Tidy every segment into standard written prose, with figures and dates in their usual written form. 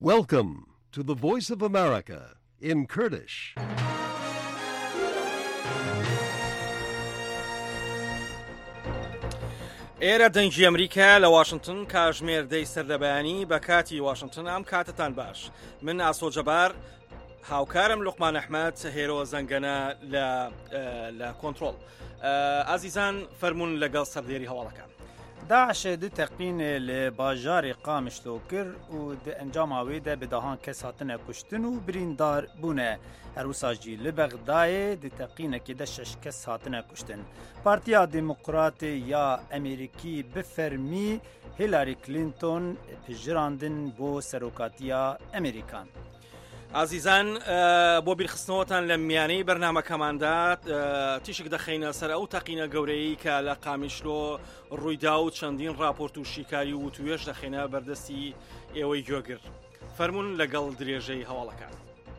Welcome to the Voice of America in Kurdish. ئێرە دەنگی ئەمریکا لە واشنگتن کاژمێر دەی سەردەبیانی بە کاتی واشنگتن ئەم کاتتان باش. من ئاسۆ جەبار هاوکارم لوقمان ئەحمەد هێرۆ زەنگەنە لە کۆنتڕۆڵ. ئازیزان فەرمون لەگەڵ سەردێری هەواڵەکان. داعش دو تقین لباجار قامشلو کر و د انجام آویده بدهان کس هاتنه کشتن و بریندار بونه. هروسا جی لبغدای د تقینه که ده 6 کس هاتنه کشتن. پارتیا دموکرات یا امریکی بفرمی هیلاری کلینتون پجراندن بو سروکاتیا امریکان. ئازیزان بۆ بیرخستنەوەتان لە میانەی بەرنامەکەماندا تیشک دەخەینە سەر ئەو تەقینە گەورەی کە لە قامیشلۆ ڕوویدا و چەندین راپۆرت و شیکاری و توێش دەخەینە بەردەستی ئێوەی گوێگر. فەرمون لەگەڵ درێژەی هەواڵەکان.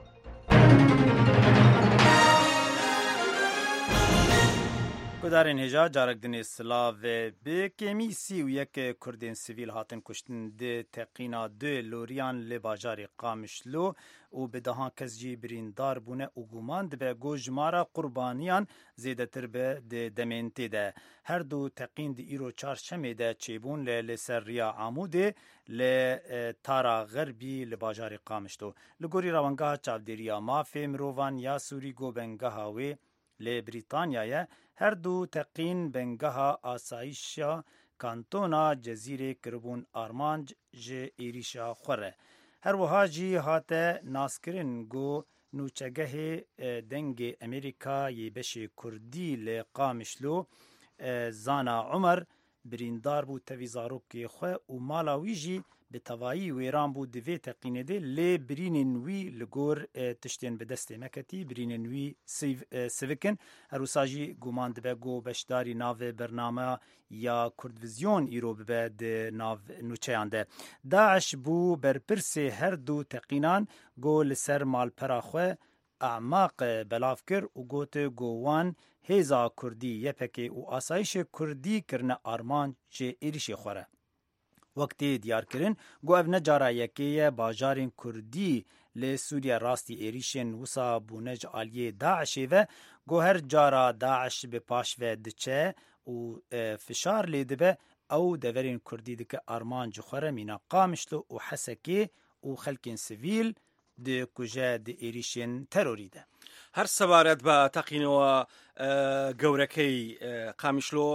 گودارین هجا جارک دنی سلاو به کمی 31 کردین سیویل هاتن کشتن ده تقینا دو لوریان لباجار قامشلو و به دهان کس جی بریندار بونه و گومان ده گو جمارا قربانیان زیده تر به ده دمینتی ده. هر دو تقین ده ایرو چارشمه ده چیبون لسر ریا عموده لتارا غربی لباجار قامشلو. لگوری روانگاه چاودریا مافی مروان یا سوری گو بنگاهاوی لبریتانیای هر دو تقین بنگاه آسایشا کانتونا جزیره کربون آرمانج جه ایریشا خوره. هر وها جی هاته ناسکرین گو نوچگه دنگ امریکا یه بش کردی لقامشلو زانا عمر بریندار بو تویزاروک که خواه و مالاوی جی به توایی ویران بود دوی تقینه ده لی برینن وی لگور تشتین به دست مکتی برینن وی سیوکن هروسا جی گومان دبه گو بشداری ناو برنامه یا کردویزیون ایرو به ده ناو نوچه ده. داعش بو برپرس هر دو تقینان گو لسر مال پراخوه اعماق بلاف کر و گوت گووان هیزا کردی یپکی و آسایش کردی کرن آرمان چه ایریشی خوره. وقتی دیار کرن گو او نجارا یکیه باجارین کردی لی سوریا راستی ایریشن وسا بونج آلیه داعشی و گو هر جارا داعش به پاش و دچه و فشار لیده به او دورین کردی دکه آرمان جخوره مینا قامشلو و حسکی و خلکین سویل ده کجه ده ایریشن تروری ده. هەر سەبارەت بە تەقینەوە گەورەکەی قامیشلۆ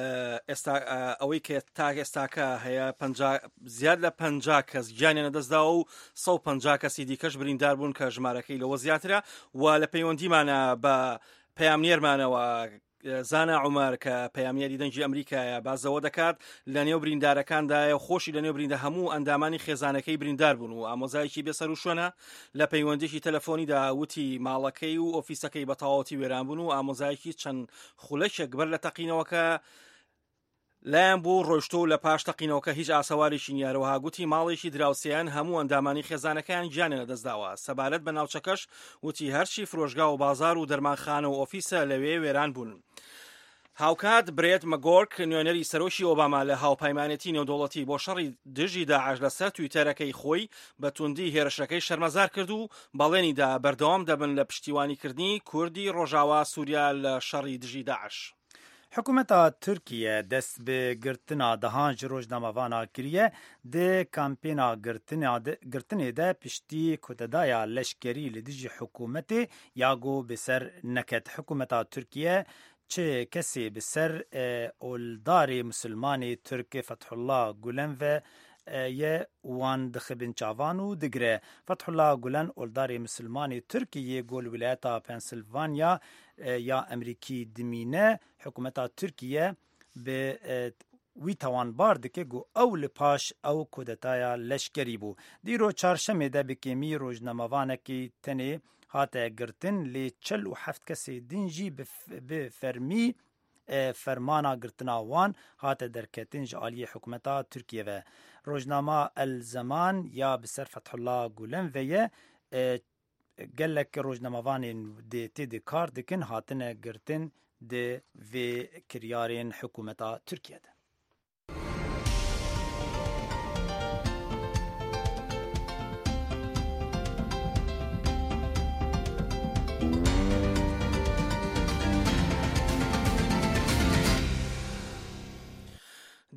ئەوەی کە تا ئێستاکە هەیە زیاد لە 50 کەس گیانیانە دەستدا و 150 کەسی دیکەش بریندار بوون کە ژمارەکەی لەوە زیاترە و لە پەیوەندیمانە بە پەیامنێرمانەوە زانا عمر کە پەیامنێری دەنگی ئەمریکایە بازەوە دەکات لە نێو بریندارەکاندایە خۆشی لە نێو بریندە هەموو ئەندامانی خێزانەکەی بریندار بوون و ئامۆزایەکی بێسەر و شوێنە لە پەیوەندیشی تەلەفۆنیدا وتی ماڵەکەی و ئۆفیسەکەی بە تەواوەتی وێران بوون و ئامۆزایەکی چەند خولەکێک بەر لە تەقینەوەکە لایەن بوو ڕۆیشتۆ و لە پاش تەقینەوەکە هیچ ئاسەوارێکی نیارەوەها گوتی ماڵێکی دراوسیان هەموو ئەندامانی خێزانەکەیان گیانە دەستداوە. سەبارەت بە ناوچەکەش وتی هەرچی فرۆشگا و بازار و دەرمانخانە و ئۆفیسە لەوێ وێران بوون. هاوکات برێت مەگۆرک نوێنەری سەرۆکی ئۆباما لە هاوپەیمانەتی نێودوڵەتی بۆ شەڕی دژی داعش لەسەر تویتەرەکەی خۆی بە توندی هێرشەکەی شەرمەزار کرد و بەڵێنیدا بەردەوام دەبن لە پشتیوانیکردنی کوردی ڕۆژاوا سووریا لە شەڕی دژی داعش. حکومتا ترکیه دست به گرتنا دهانج روزنامه‌وانا کریه ده کمپینا گرتنه ده پشتی کتدایا لشکری لدیجی حکومت یاگو بسر نکت. حکومتا ترکیه چه کسی بسر اولدار مسلمانی ترک فتح الله گولن و یه وان دخبن چاوانو دگره. فتح الله گولن اولدار مسلمانی ترکیه گول ولایتا پنسیلوانیا یا امریکی دمینه حکومتا ترکیه به وی توان بارد که گو اول پاش او کودتایا لشکری بو. دیرو چارشمه ده بکیمی روزنامه‌وانه کی تنه هاته گرتن لی 47 کسی دینجی به فرمی فرمانا گرتنا وان هاته درکتن جعالی حکومتا ترکیه و روزنامه الزمان یا بسر فتح الله گولن ویه گلک روزنامه‌وان ده تیدی کار دکن هاتنه گرتن ده و کریارین حکومتا ترکیه ده.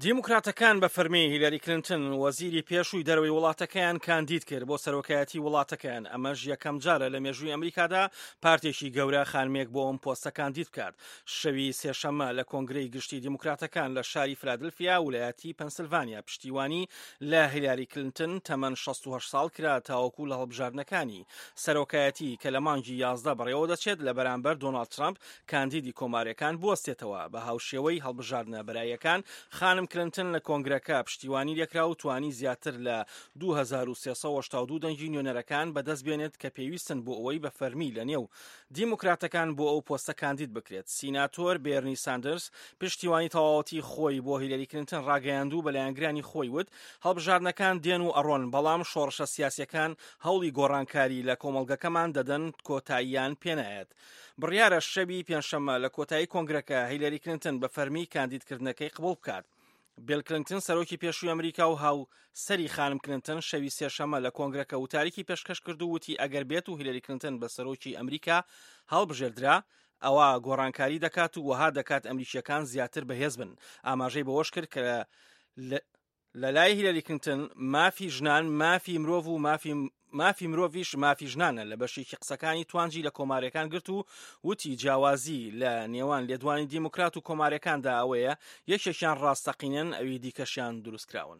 دیموکراتەکان بە فەرمی هیلاری کلینتن وەزیری پێشووی دەرەوەی وڵاتەکەیان کاندید کرد بۆ سەرۆکایەتی وڵاتەکەیان. ئەمەش یەکەم جارە لە مێژووی ئەمریکادا پارتێکی گەورە خانمێک بۆ ئەم پۆستە کاندید بکات. شەوی سێشەممە لە کۆنگرەی گشتی دیموکراتەکان لە شاری فلادلفیا ویلایەتی پەنسیلڤانیا پشتیوانی لە هیلاری کلینتن تەمەن 68 ساڵ کرا تاوەکو لە هەڵبژاردنەکانی سەرۆکایەتی کە لە مانگی 11 بەڕێوە دەچێت لە بەرامبەر دۆناڵد ترامپ کاندیدی کۆمارەکان بوەستێتەوە. بە هاوشێوەی هەڵبژاردنە بەرایەکان خانم کلینتن لە کۆنگرەکە پشتیوانی لێکرا و توانی زیاتر لە 2382 دەنگی نوێنەرەکان بەدەست بێنێت کە پێویستن بۆ ئەوەی بە فەرمی لە نێو دیموکراتەکان بۆ ئەو پۆستە کاندید بکرێت. سیناتۆر بێرنی ساندرز پشتیوانی تەواوەتی خۆی بۆ هیلاری کلینتن ڕاگەیاندوو بە لایەنگرانی خۆی وت هەڵبژاردنەکان دێن و ئەڕۆن، بەڵام شۆڕشە سیاسیەکان هەوڵی گۆڕانکاری لە کۆمەڵگەکەمان دەدەن کۆتاییان پێنایەت. بڕیارە شەوی پێنجشەممە لە کۆتایی کۆنگرەکە هیلاری کلینتن بە فەرمی کاندیدکردنەکەی قبوڵ بکات. بیل کلینتن سەرۆکی پێشووی ئەمریکا و هاو سەری خانم کلینتن شەوی سێشەممە لە کۆنگرەکە وتاریکی پێشکەش کرد و وتی ئەگەر بێت و هیلاری کلینتن بە سەرۆکی ئەمریکا هەڵبژێردرا ئەوە گۆڕانکاری دەکات و وەها دەکات ئەمریکیەکان زیاتر بەهێز بن. ئاماژەی بەوەش کرد کە لە لای هیلاری کلینتن مافی ژنان، مافی مرۆڤ و مافی مرۆڤیش مافی ژنانە لە بەشێکی قسەکانی توانجی لە کۆمارەکان گرت و وتی جیاوازی لە نێوان لێدوانی دیموکرات و کۆمارەکاندا ئەوەیە یەکێکیان ڕاستەقینەن ئەوی دیکەشیان دروستکراون.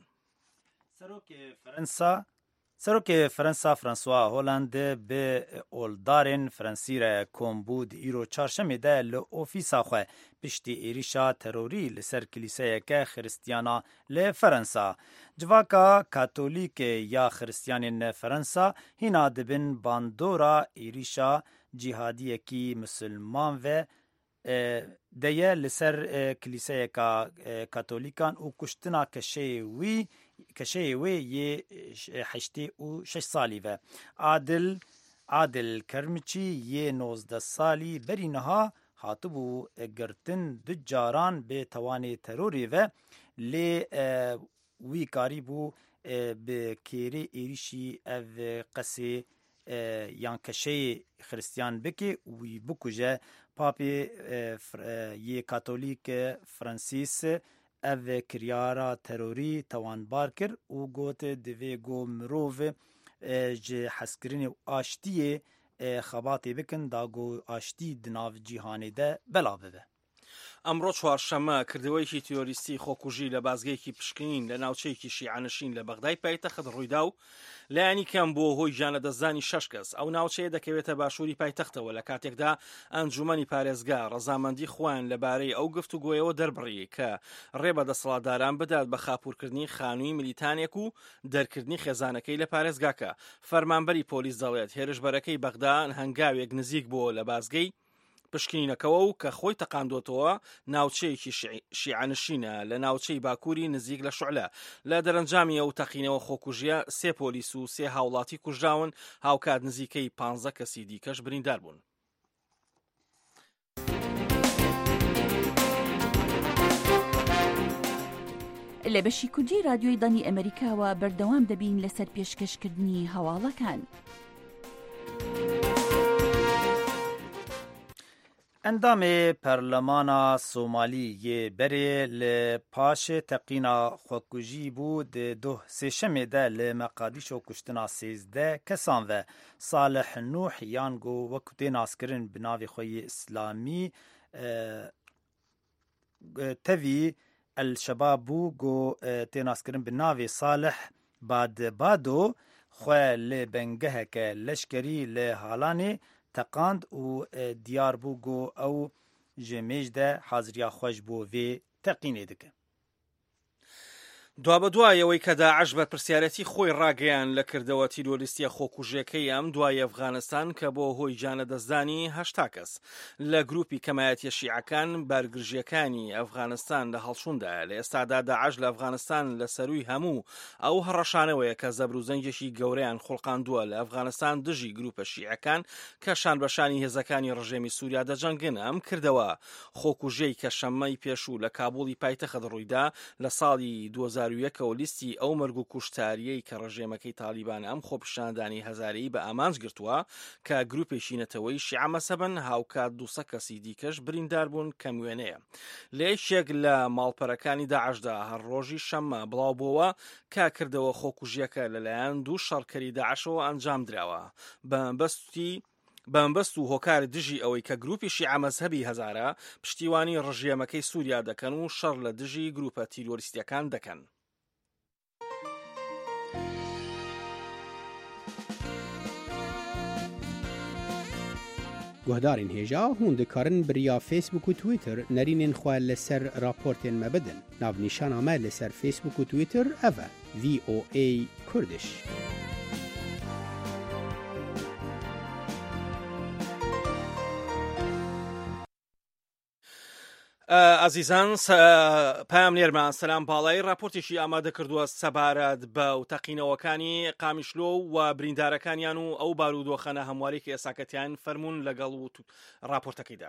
سەرۆکی فەرەنسا فرانسوا هۆلاندە بە ئۆلدارên Fransî re kombû di îro çarşemê de li ofîsa xwe piştî êrişa terorî li ser kilîseyeke xristiyana li Ferensa. Civaka Katolîkê ya xristiyanên Ferensa hîna dibin bandora êrişa cîhadiyekî musulman ve deye li ser kilîseyeka Katolîkan û kuştina keşeyê wê yê 86 salî ve. Adil Kermiçî yê 19 salî berî niha hatibû girtin du caran bê tewanê terorê ve lê wî karîbû bi kêrê êrişî ev qesê yan keşeyê xristiyan bike wî bikuje. Papê yê Katolîk Fransîs ev kiryara terorî tewanbar kir û got divê got mirov ji hezkirinê aştiyê xebatê bikin da got aştî di nav cîhanê de bela bibe. ئەمڕۆ چوارشەممە کردەوەیکی تیۆریستی خۆکوژی لە بازگەیەکی پشکنین لە ناوچەیەکی شیعانشین لە بەغدای پایتەخت ڕوویدا و لایەنی کەم بۆ هۆی گیانەدەستدانی 6 کەس. ئەو ناوچەیە دەکەوێتە باشووری پایتەختەوە لە کاتێکدا ئەنجومەنی پارێزگا ڕەزامەندی خۆیان لەبارەی ئەو گفتوگۆیەوە دەربڕی کە ڕێ بە دەسەڵاتداران بدات بە خاپوورکردنی خانووی ملیتانێک و دەرکردنی خێزانەکەی لە پارێزگاکە. فەرمانبەری پۆلیس دەڵێت هێرشبەرەکەی بەغدا هەنگاوێک نزیک بۆ لە بازگەی پشکنینەکەەوە و کە خۆی تەقاندۆتەوە ناوچەیەکی شیعانشینە لە ناوچەی باکووری نزیک لە شوعلە. لە دەرەنجامی ئەو تەقینەوە خۆکوژیە 3 پۆلیس و 3 هاوڵاتی کوژراون، هاوکات نزیکەی 15 کەسی دیکەش بریندار بوون. لە بەشی کوردی رادیۆی دانی ئەمریکاوە بەردەوام دەبین لەسەر پێشکەشکردنی هەواڵەکان. ئەندامێ پەرلەمانا سۆمالی یê berê li paşê teqîna xwekujî bû di sêşemê de li Meqadîşo kuştina 13 kesan ve. Salih Nuh yan got wekû tê naskirin bi navê xwe yê İslamî tevî El-Şebab bû got tê naskirin bi navê Salih Badbado xwe li bengeheke leşkerî li Halanê teqand û diyar bû got ew ji mêj de haziriya xwe ji bo vê teqînê dike. دوا بە دوایەوەی کە داعش بە پرسیارەتی خۆی ڕاگەیان لە کردەوە تیرۆریستیە خۆکوژەکەی ئەم دوای ئەفغانستان کە بۆ هۆی گیانەدەستدانی 8 کەس لە گروپی کەمایەتیە شیعەکان بارگرژیەکانی ئەفغانستان لە هەڵچووندا. لە ئێستادا داعش لە ئەفغانستان لە سەرووی هەموو ئەو هەڕەشانەوەیە کە زەبر و زەنگێکی گەورەیان خوڵقاندووە لە ئەفغانستان دژی گروپە شیعەکان کە شانبەشانی هێزەکانی ڕژێمی سووریا دەجەنگن. ئەم کردەوە خۆکوژەی کە شەممەی پێشوو لە کابوڵی پایتەخت ڕوویدا لە ساڵی 2000 41 و لیستی ئەو مەرگ و کوشتاریەی کە ڕژێمەکەی تالیبان ئەم خۆپیشاندانی هەزارەیی بە ئامانج گرتووە کە گروپێکی نەتەوەی شیعە مەسەبن هاوکات 200 کەسی دیکەش بریندار بوون کە وێنەیە. لە یەکێک لە ماڵپەرەکانی داعشدا هەر ڕۆژی شەممە بڵاو بووە کە کردەوە خۆکوژیەکە لەلایەن دوو شەڕکەری داعشەوە ئەنجام درراوە بەمبەست و هۆکار دژی ئەوەی کە گروپی شیعە مەزهەبی هەزارە پشتیوانی ڕژێمەکەی سووریا دەکەن و شەڕ لە دژی گروپە تیرۆریستیەکان دەکەن. گوهدارین هێژا هون دikarin biriya Facebook û Twitter nerînên xwe li ser raportên me bidin. Navnîşana me li ser Facebook û Twitter ev e VOA Kurdish. ئازیزان پام لێرمان سەلام باڵای راپۆرتێکی ئامادە کردووە سەبارەت بە تەقینەوەکانی قامیشلۆ و بریندارەکانیان و ئەو بارودۆخەنە هەموارێکی ئێساکەتیان فەرمونون لەگەڵ و راپۆرتەکەیدا.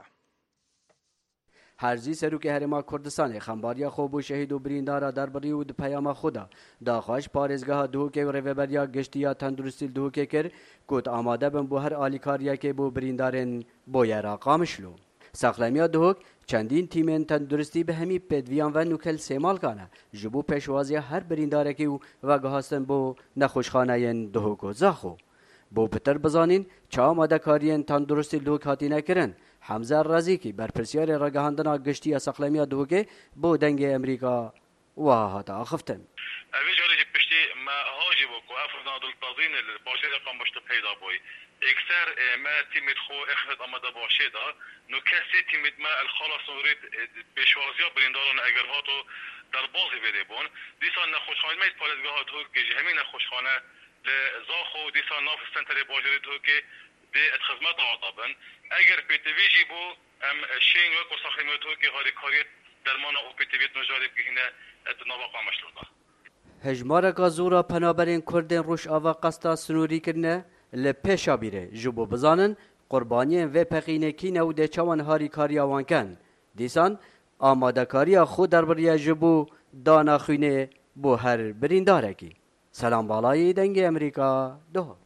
هەرزی سەرۆکی هەرێما کوردستانی خەمباریە خۆ بۆ شەهید و بریندارە دەربڕی و پەیاما خۆدا داخواش پارێزگەها دووکێ و ڕێڤەبەریا گشتیە تەندروستی دووکێ کرد گوت ئامادە بن بۆ هەر ئالیکاریەکێ بۆ بریندارên بۆ یێرا قامیشلۆ. ساخلەمیە دووک چەندین تیمên تەندروستی بە هەمی پێدڤیان و نوکەل سێماڵکانە ji بۆ پێشوازیە هەر بریندارێکی و ڤەگەهاستن بۆ نەخۆشخانەیên دووک و زاخۆ. بۆ پتر بزانین چا ئامادەکاریên تەندروستی دووک هاتینە kirin. حەمزە ڕەزیکی بەرپرسیارê ڕێگەهاندنا گشتیە سەخلەمیە دووکێ بۆ دەنگê ئەمریکا وا هاتە ئاخفتن. ئەوێ جارێکی پشتی ما هاجی بۆ ئەفرنا دڵتەزین باشێرە قامبشتە پەیدا بووی اكثر ما تيمت خو اخذت امدا باشيدا نو كاسي تيمت ما الخلاص وريد بشوازيا بريندارن اگر هاتو در بازی بده بون دیسان نخوشخانه میت پالزگاه تو که همین نخوشخانه لزاخو دیسان ناف سنتر باجری تو که دی خدمت عطابن اگر پی تی وی جی بو ام شین و کوساخیم تو که هاری کاریت درمان او پی تی وی نجاری بگینه اتنابقا مشروطه هجمارکا زورا پنابرین کردن روش آوا قستا سنوری کرنه لپیشا بیره جبو بزانن قربانیان و پقینکی نو ده چوان هاری کاری آوانکن دیسان آماده کاری خود در بریه جبو دانا خوینه بو هر برینداره کی. سلام بالای دنگ امریکا دو.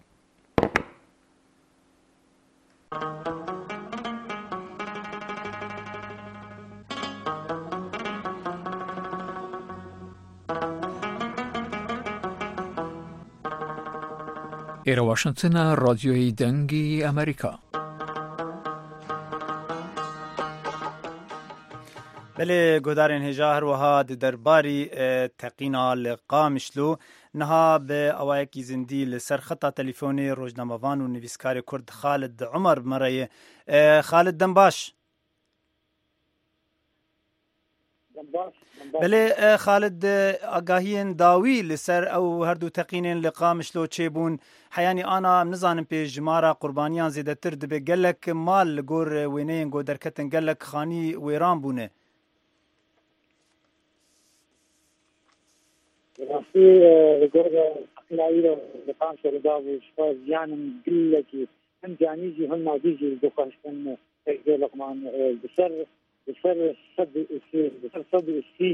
ایرا واشنگتن رادیوی دنگی امریکا. بله گودارین هجا هر وها درباری تقینا لقامشلو نها به اوایکی زندی لسر خطا تلفونی روزنامه‌وان و نویسکار کرد خالد عمر مرای خالد دنباش. بله خالد آگاهین داوی لسر او هر دو تقینین لقامشلو چه بون حیانی آنا نزانم پیش جمارا قربانیان زیده تر دبه گلک مال لگور وینین گو درکتن گلک خانی ویران بونه راستی لگور اقلایی رو لقامشلو داوی شفاز یانم گلکی هم جانیجی هم نادیجی دخواشتن تقدیر لقمان بسر صد السي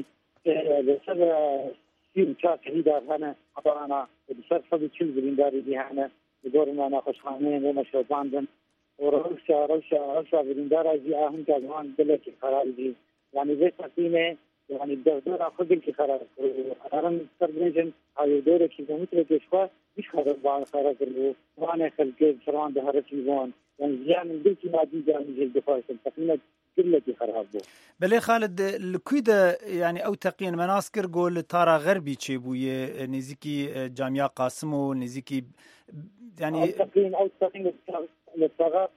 وشاك هيدا هنا أطعنا بسر صد كل بلنداري دي هنا بدورنا أنا خشخانين ومشوا باندن ورشا بلنداري دي أهم كمان بلكي خرابي يعني زي تقيمة يعني الدور أخذ لك خراب أنا مسترجن هاي دورك إذا مثل كشوا مش خراب وأنا خلق سران بهرتي وان يعني زيان بلكي ما دي جاني جلد فايسل تقيمة بله خالد لکویده یعنی او تقین مناسکر گول تارا غربی چه بویه نزیکی جامعه قاسم و نزیکی یعنی او تقین لطاقا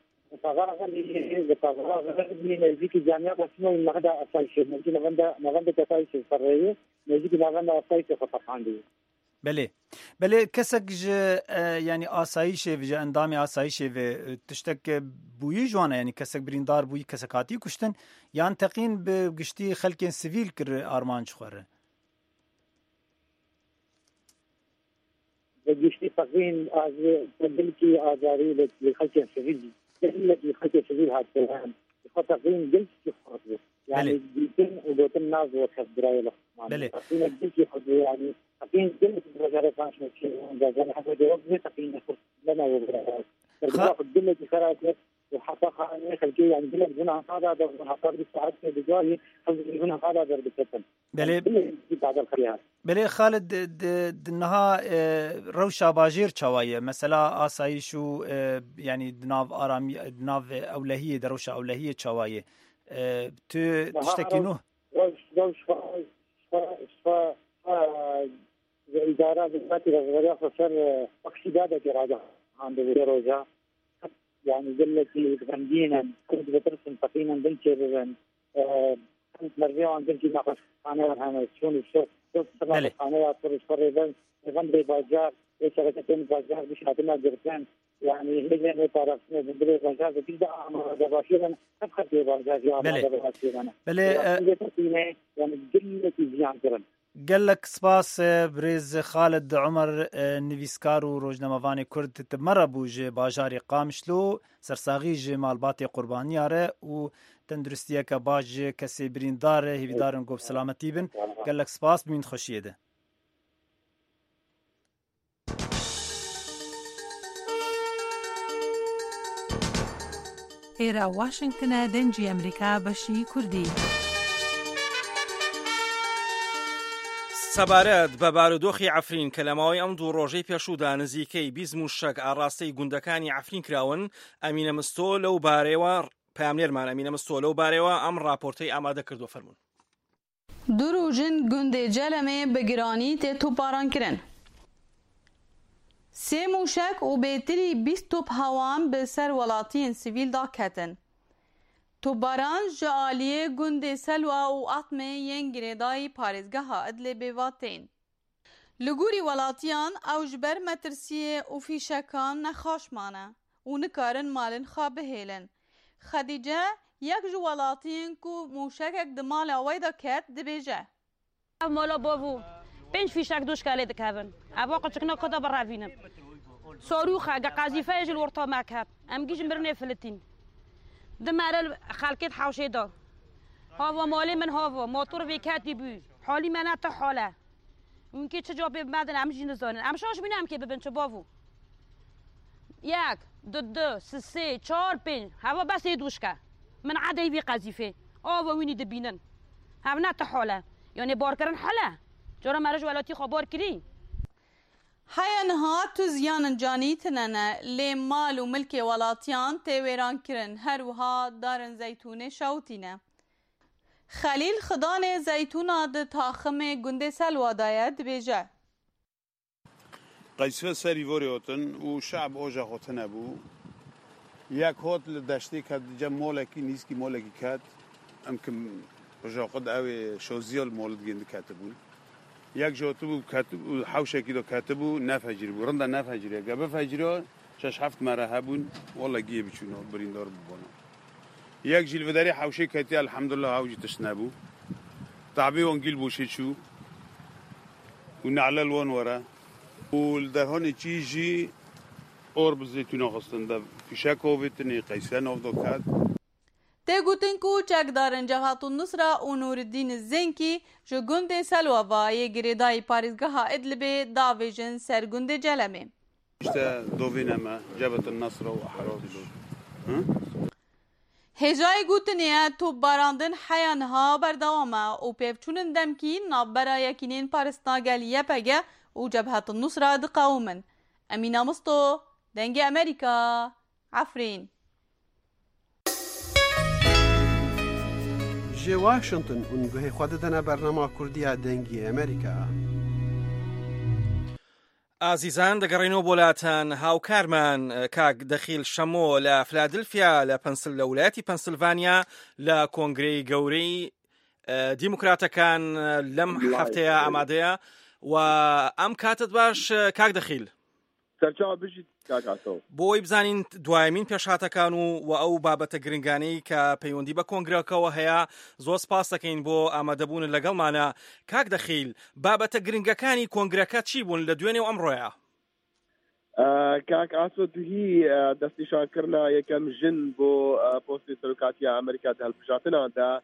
غربی نزیکی جامعه قاسم و نغدا اسایشه نغدا کسایشه فرعیه نزیکی نغدا اسایشه خطفاندی بله کسک یعنی آسایشه و اندام آسایشه و تشتک بویی جوانه یعنی کسک بریندار بویی کسکاتی کشتن یعنی تقین به گشتی خلک سیویل کر آرمانج خوره به گشتی تقین از دلکی آزاری لخلک سیویل دلکی خلک سیویل هاتفهم تقین دلکی خاطر يعني ديتين ودوتين ناز وخبراي بله تقييم الجلسي يعني تقييم جلسة الوزارة كانش مشكلة ده حتى جواب تقييم لنا وبرا الجلسة الجلسة خرجت وحققها أن خلقية يعني جلسة هنا هذا ده حقق بالساعات بجواره هنا هذا ده بالكتب بله بعد الخيار بله خالد دنها روشا باجير چوايه مثلا آسایشو يعني دناف آرامی دناف اولهیه دروشا اولهیه چوايه تو تشتكينو إدارة ذاتي لغاية خسر أكسيدات كراجع عند روجا يعني جلتي غندينا كنت بترسم تقييما بنشر كنت مرجع عن بنتي ناقص أنا أنا شون الشوف بله أنا أطلع فريبان غندي بازار شركتين بازار بشهادنا جرتان يعني هي اللي تعرفنا بدري بازار بتبدأ أمر دباشيرنا أبخر في بازار يا بله بله يعني جلتي زيان كرن قالك سپاس بريز خالد عمر نویسکار و روزنامه‌وان کرد تمر بوج باجاری قامشلو سرساغی مالبات قربانی اره و تندرستیه که باج کسی بریندار هیویدارن گوب سلامتی بن قالك سپاس بمین خوشیه ده ئێرە واشنگتنە دەنجی ئەمریکا بەشی کوردی سەبارەت بە بارودۆخی عەفرین کە لەماوەی ئەم دوو ڕۆژەی پێشوودا نزیکەی 20 موشک ئاڕاستەی گوندەکانی عەفرین کراون ئەمینە مستۆ لەو بارەیەوە پاملێرمان ئەمینە مستۆ لەو بارەیەوە ئەم راپۆرتەی ئامادە کردو فەرموون دو روژن گوندê Celemê bi giranî tê topbaran kirin. Sê mûşek û bêtirî 20 top hewan bi ser welatiyên sivîl da ketin. Topbaran ji aliyê gundê Selwa û Atmê yên girêdayî parêzgeha Idlibê ve tên. Li gorî welatiyan ew ji ber metirsiyê û fîşekan nexweş mane û nikarin malên xwe bihêlin. Xedîce yek ji welatiyên ku mûşekek di mala wê de ket dibêje. Ev mala bavû pênc fîşek duşkalê dikevin. Ev qeçikna xwe de birevînin. Sorûxa ge qezîfeyê ji li orta me ket. Em gî ji mirinê filîtin. Dimere xelkê hewşê da. Hava malê min hava, motor vê ketî bû. Halî me ne te hale. Wînkê çi cawabê bimedin em jî nizanin. Em şaş bîne em kê bibin çi bavû. Yek, du, sê, çar, pênc. Heva besê duşke. Min edey vî qezîfê. Ava wînî dibînin. Hev ne te hale. Yani barkirin hele. Cara me re ji welatî xwe bar kirî. Heya niha tu ziyanên canî tinene lê mal û milkê welatiyan tê wêran kirin her wiha darên zeytûnê şewtîne. Xelîl xidanê zeytûna di taximê gundê Selwa da ye dibêje. Qeysife serî vorê hatin û şeab oja xwe tune bû. Yek hot li deştê ket dice molekî nîskî molekî ket. Em kim oja xwe de ew ê şoziya li molê digên diketibûn. Yek ji hatibû ketibû hewşekî de ketibû nefecirî bû. Rinda nefeciriye. Ge bifeciriye şeş heft mere hebûn walla giyê biçûn birîndar bibûne. Yek jî li vê derê hewşê ketiye elhemdullah ew jî tişt nebû. Tabê wan gîl boşê çû û nehlel wan were. û li derhanê çî jî or bi zeytûna xistin de fîşek avê tinê qeysen av da ket. Tê gotin ku çekdarên Cebhatun Nusra û Nûreddîn Zenkî ji gundê Selwa yê girêdayî parêzgeha Idlibê davêjin ser gundê Celemê. İşte dovîne me Cebhatun Nusra û Ahradî. Hêjayê gotinê topbarandin heya niha berdewam e û pêvçûnên demkî navbera yekînên Parêstînagel YPG û Cebhatun Nusra diqewimin. Emîna Musto, Dengê Amerîka, Efrîn. Ji Washington hûn guhê xwe didine bernama Kurdiya Dengî Amerîka. ئازیزان دەگەڕێنەوە بۆ لاتان هاوکارمان کاک دەخیل شەمۆ لە فلادلفیا لە لە وڵایەتی پەنسیلڤانیا لە کۆنگرەی گەورەی دیموکراتەکان لەم هەفتەیە ئامادەیە و ئەم کاتت باش کاک دەخیل بۆی بزانین دوایمین پێشهاتەکان و ئەو بابەتە گرنگانەی کە پەیوەندی بە کۆنگرەکەەوە هەیە زۆر سپاس دەکەین بۆ ئامادەبوون لەگەڵمانە. کاک دەخیل بابەتە گرنگەکانی کۆنگرەکە چی بوون لە دوێنێ و ئەمڕۆیە؟ کاک ئاسۆ دوهی دەستنیشانکردنا یەکەم ژن بۆ پۆستی سەرۆکاتی ئەمریکا هەڵبژاردنەوەدا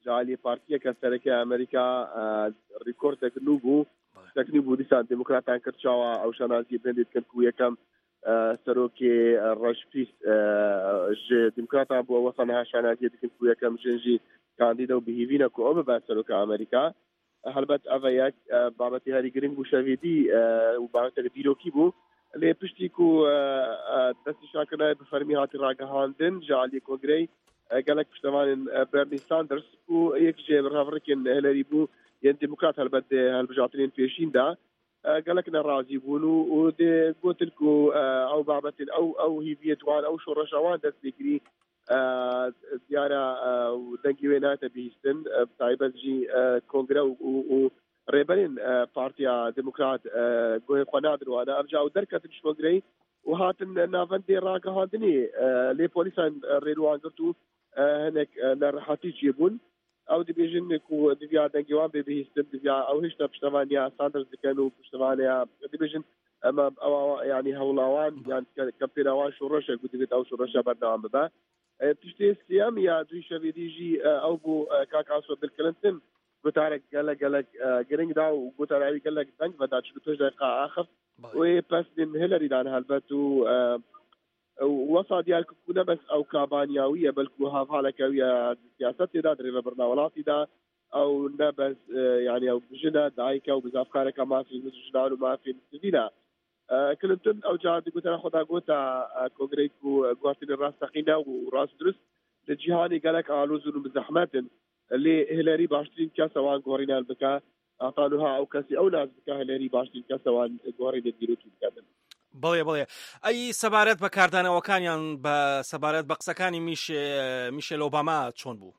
جعلی پارتیەکە سەرەکەی ئەمریکا ڕیکۆردێک نوبوو تەکنی بوو دیسان دموکراتان کردچاوە ئەو شانازی بێنێت کرد و یەکەم سەرۆکی ڕەشپیست دموکراتان بووە وەسانها شانازیە دکن و یەکەم ژێنژی کاندیدە و بهیڤینە کو ئەو ببات سەرۆکە ئەمریکا هەلبەت ئەڤە یەک بابەتی هەری گرنگ بوو شەوێدی و بابەتێک بیرۆکی بوو لێ پشتی و دەستی شاکردای بفەرمی هاتی ڕاگەهاندن جعلی کۆنگرەی گەلک پشتەوانن بەرنی ساندرس و یەک ژێ ڕاڤڕێکێن هەلەری بوو یەن دموکرات هەلبەت هەلبژاترین پێشیندا گەلک نەڕازی بوون و دێ گوتن و ئەو بابەتن ئەو هیڤیەتوان ئەو شۆڕەشەوان دەست پێکری دیارە دەنگی وێ ناتە بیستن تایبەتجی کۆنگرە و ڕێبەرین پارتیا دموکرات گوێ خۆ نادروانە ئەمجا و دەرکەتن شۆگرەی و هاتن ناوەندێ ڕاگەهاندنی لێ پۆلیسان ڕێروان گرت و هەنێک لە ڕەحەتی جێبوون ئەو دەبێژن و دڤیا دەنگیوان بێ بهیستن دڤیا ئەو هێشتا پشتەوانیا ساندرس دەکەن و پشتەوانەیە دەبێژن ئەمە ئەو ینی هەوڵاوان یان کەمپێناوان شۆڕەشێک دەبێت ئەو شۆڕەشە بەردەوام ببە تشتێ سیام یا دوی شەوێدیژی ئەو بوو کاکاسۆ بلکلنتن گوتارێک گەلک گرنگدا و گوتاراوی گەلک دەنگ بەدا چ تۆش دقیقا ئاخر وێ پەسدن هێلەریدان هەلبەت و وەسا دیارکردبوو نەبەس ئەو کابانیاویە بەلکو هاڤالەکەویە سیاست تێدا درێڤە بەرناوەڵاتیدا ئەو نەبەس یعنی ئەو بژنە دایکە و بزافکارێکە مافی ژنان و مافی سڤیلە کلنتن ئەو جا گوتە خۆدا گوتە کۆنگرەی و گواستنی ڕاستەقینە و ڕاست درست لە جیهانی گەلک ئالوزون و بزەحمەتن لێ هێلەری باشترین کەسەوان گۆڕینان بکە ئاتانوها ئەو کەسی ئەو ناز بکە هێلەری باشترین کەسەوان گۆڕینە دیرۆکی بکەن بڵێ ئەی سەبارەت بە کاردانەوەکانیان بە سەبارەت بە قسەکانی میشێل ئۆباما چۆن بوو؟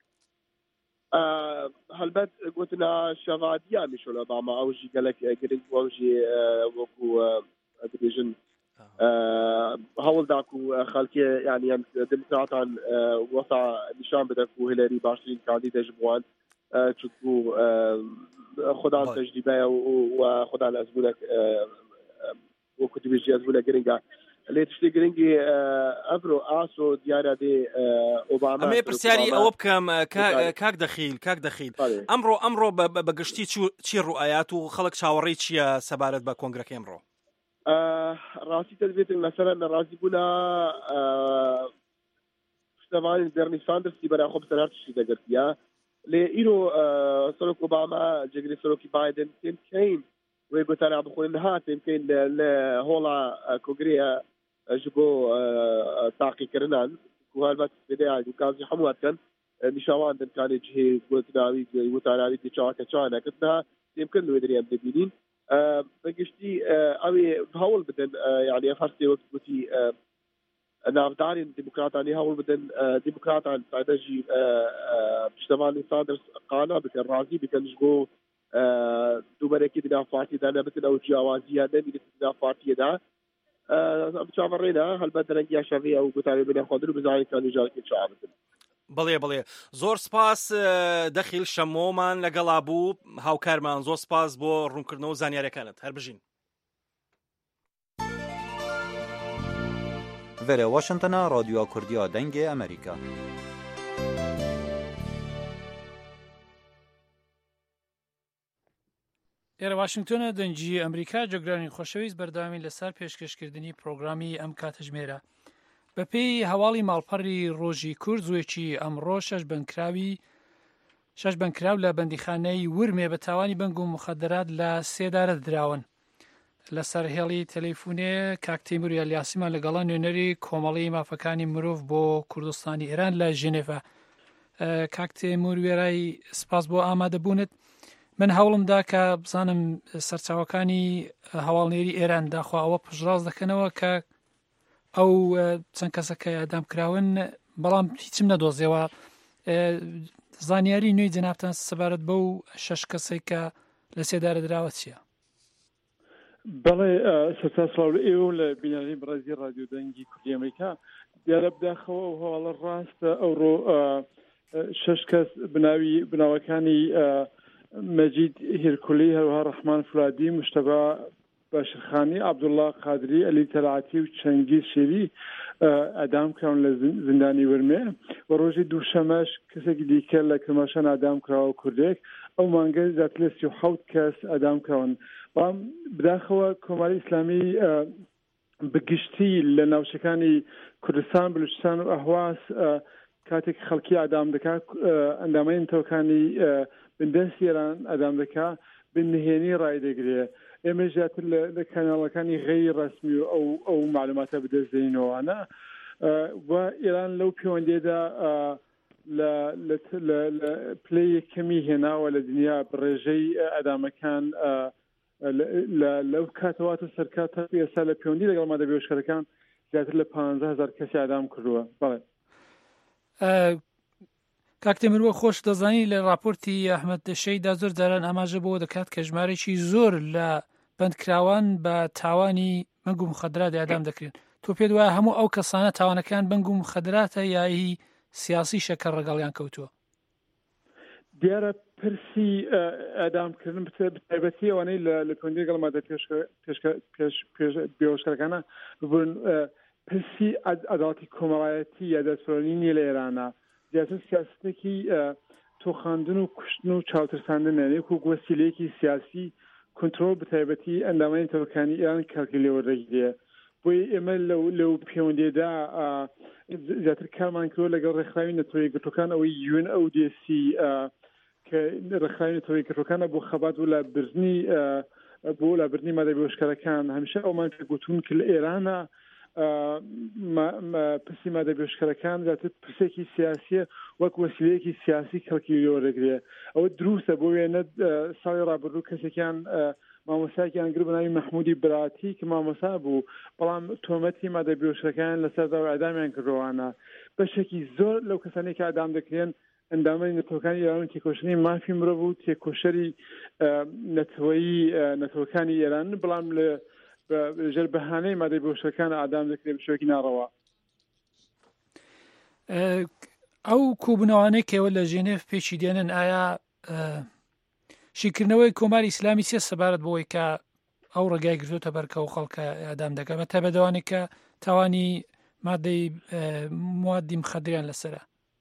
هەلبەت گوتنا شەڤادیا میشێل ئۆباما ئەوژی گەلک گرنگ ئەوژی وەکو دەبێژن هەوڵداک و خەڵکی یانیان دموکراتان وەسا نیشان بدەن و هێلەری باشترین کاندیدەش بووان چونکو خودان تەجریبەیە و خودان ئەزمونێک وەکو دەبێژی ئەزمونە گرنگە لێ تشتی گرنگی ئەڤرۆ ئاسۆ دیارە دێ ئۆباما ئەمێ پرسیاری ئەوە بکەم کاک دەخیل ئەمڕۆ بە گشتی چی ڕوئایات و خەڵک چاوەڕێی چییە سەبارەت بە کۆنگرەکە ئەمڕۆ؟ ڕاستی دەبێتن لەسەر نەڕازی بوونا پشتەوانی بەرنی ساندرسی بەراخۆ بەسەر هەر تشتی دەگرتیە لێ ئیرۆ سەرۆک ئۆباما جێگری سەرۆکی بایدن تێم کەین وێ گوتارا بخۆین نها تێم کەین لە هۆڵا کۆنگرەیە ji بۆ تاقیکردنان و هەلبەت بێدەیان کازی هەموواتکەن نیشاواندن کانی جهێ گوتناوی وتاراوی تێچاوەکە چاوانەکردنا تێم کرد لێ دەریان ببینین بەگشتی ئەوێ هەوڵ بدەن یعنی هەرسێ وەک گوتی ناودارین دموکراتانی هەوڵ بدەن دموکراتان سادەژی پشتەوانی ساندرس قانا بکەن ڕازی بکەنش بۆ دووبەرێکی دنا پارتیدا نەبتن ئەو جیاوازیە نەبینێت دنا پارتیەدا چاوەڕێنە هەلبەت دەرەنگیا شەڕی ئەو گوتارێ بنێ خۆدر و بزانین کانیژارێکی چاوەتن بڵێ زۆر سپاس دەخیل شەمۆمان لەگەڵا بوو هاوکارمان زۆر سپاس بۆ ڕوونکردنەوە و زانیاریەکانت هەر بژین Vere Washington'a Radyoya Kurdiya Dengê Amerîka. ئێرە واشنگتۆنە دەنگی ئەمریکا جۆگرانی خۆشەویست بەرداوامین لەسەر پێشکەشکردنی پرۆگرامی ئەم کاتژمێرە بەپێی هەواڵی ماڵپەڕی ڕۆژی کورد زوێکی ئەمڕۆ شەش بنکراو لە بەندیخانەی ورمێ بە تاوانی بەنگ و مخەدەرات لە سێدارە دراون لەسەر هێڵی تەلەیفونێ کاک تەیموور یاسیمان لەگەڵا نوێنەری کۆمەڵی مافەکانی مرۆڤ بۆ کوردستانی ئێران لە ژێنێڤە. کاک تەیموور وێرای سپاس بۆ ئامادەبوونت. من هەوڵمدا کە بزانم سەرچاوەکانی هەواڵنێری ئێران داخوا ئەوە پژڕاز دەکەنەوە کە ئەو چەند کەسەکە ئەدامکراون بەڵام هیچم نەدۆزیەوە. زانیاری نوێی جەنابتان سەبارەت بەو 6 کەسەی کە لە سێدارە دراوە چییە؟ بەڵێ سەرچاو لە ئێوە لە بینایی بەڕێزی رادیۆ دەنگی کوردی ئەمریکا دیارە بداخەوە و هەواڵە ڕاستە ئەوڕۆ 6 کەس بناوەکانی مەجید هیرکولی هەروها ڕەحمان فولادی مشتەبا باشرخانی عەبدوڵڵا قادری ئەلی تەلعاتی و چەنگیز شێری ئەدام کراون لە زیندانی ورمێ و ڕۆژی دووشەمەش کەسێکی دیکە لە کرماشان ئەدام کراوە کوردێک ئەو مانگە زیاتر لە 37 کەس ئەدام کراون. بەڵام بداخەوە کۆماری ئیسلامی بگشتی لە ناوچەکانی کوردستان بلوچستان و ئەهواز کاتێک خەڵکی ئەدام دەکات ئەندامەی نەتەوەکانی بندەستی ئێران ئەدام دەکات بنهێنی ڕایدەگرێ. ئێمە زیاتر لە کاناڵەکانی غەیری ڕەسمی و ئەو معلوماتە بدەستدەینەوەوانە و ئێران لەو پەیوەندیدا لە پلەی یەکەمی هێناوە لە دنیا بڕێژەی ئەدامەکان لەو کاتەواتە سەرکاتە ئێستا لە پەیوەندی لەگەڵ مادەبێوشکەکان زیاتر لە 15,000 کەسی ئەدام کردووە. بەڵێ کاک تێمروە خۆش دەزانی لە راپۆرتی ئەحمەد دەشەیدا زۆر جاران ئاماژە بۆ دەکات کە ژمارەی زۆر لە بەندکراوان بە تاوانی بەنگ و مخدرات ئەدام دەکرێن. تۆ پێت وایە هەموو ئەو کەسانە تاوانەکان بەنگ و مخدراتە یایی سیاسی شەکەر ڕەگەڵیان کەوتووە؟ دیارە پرسی ئەدامکردن بتایبەتی ئەوانەی لە پەیوەندی لەگەڵ مادە پێشکەکانە ببوون پرسی عەداڵەتی کۆمەڵایەتی یا دەستوەرانی نیە لە ئێرانە. زیاتر سیاستێکی تۆخاندن و کوشتن و چاوترساندنە وەکو وەسیلەیەکی سیاسی کۆنتڕۆڵ بتایبەتی ئەندامانی نەتەوەکانی ئێران کارکردن لێوەردەگیرێ. بۆی ئێمە لەو پەیوەندیدا زیاتر کارمان کردووە لەگەڵ ڕێکخراوی نەتەوە یەکگرتووەکان ئەوەی UNODC کە ڕێکخراوی نەتەوە یەکگرتووەکانە بۆ خەبات و بۆ لە بردننی مادەبێوشکەرەکان هەمیشە ئەومان کە گوتون کە لە ئێرانە پرسی مادەبێوشکەرەکان زیاتر پرسێکی سیاسیە وەک وەسیلەیەکی سیاسی کەڵکی لێوەردەگرێ. ئەوە دروستە بۆ وێنە ساڵی ڕابردوو کەسێکیان مامۆستایەکیان گر بەناوی مەحموودی براتی کە مامۆستا بوو بەڵام تۆمەتی مادەبێوشکەکان لەسەردا ئەدامیان کردوانە. بەشێکی زۆر لەو کەسانی کە ئەدام دەکرێن ئەندامەی نەتەوەکانی ئێران تێکۆشتنی مافی مرۆڤ و تێکۆشەری نەتەوەکانی ئێران بەڵام ژێر بەهانەی مادەبێوشکەکان ئادام دەکرێت بشێکی ناڕەوا. ئەو کۆبوونەوانەی کەوە لە ژێنێف پێچی دێنن ئایا شیکردنەوەی کۆماری ئیسلامی سێ سەبارەت بۆی کە ئەو ڕێگای گرتوتە بەرکەوە خەڵکە ئادام دەکات بە تایبەتەوانی کە تاوانی مادەی موادی مخدریان لەسەرە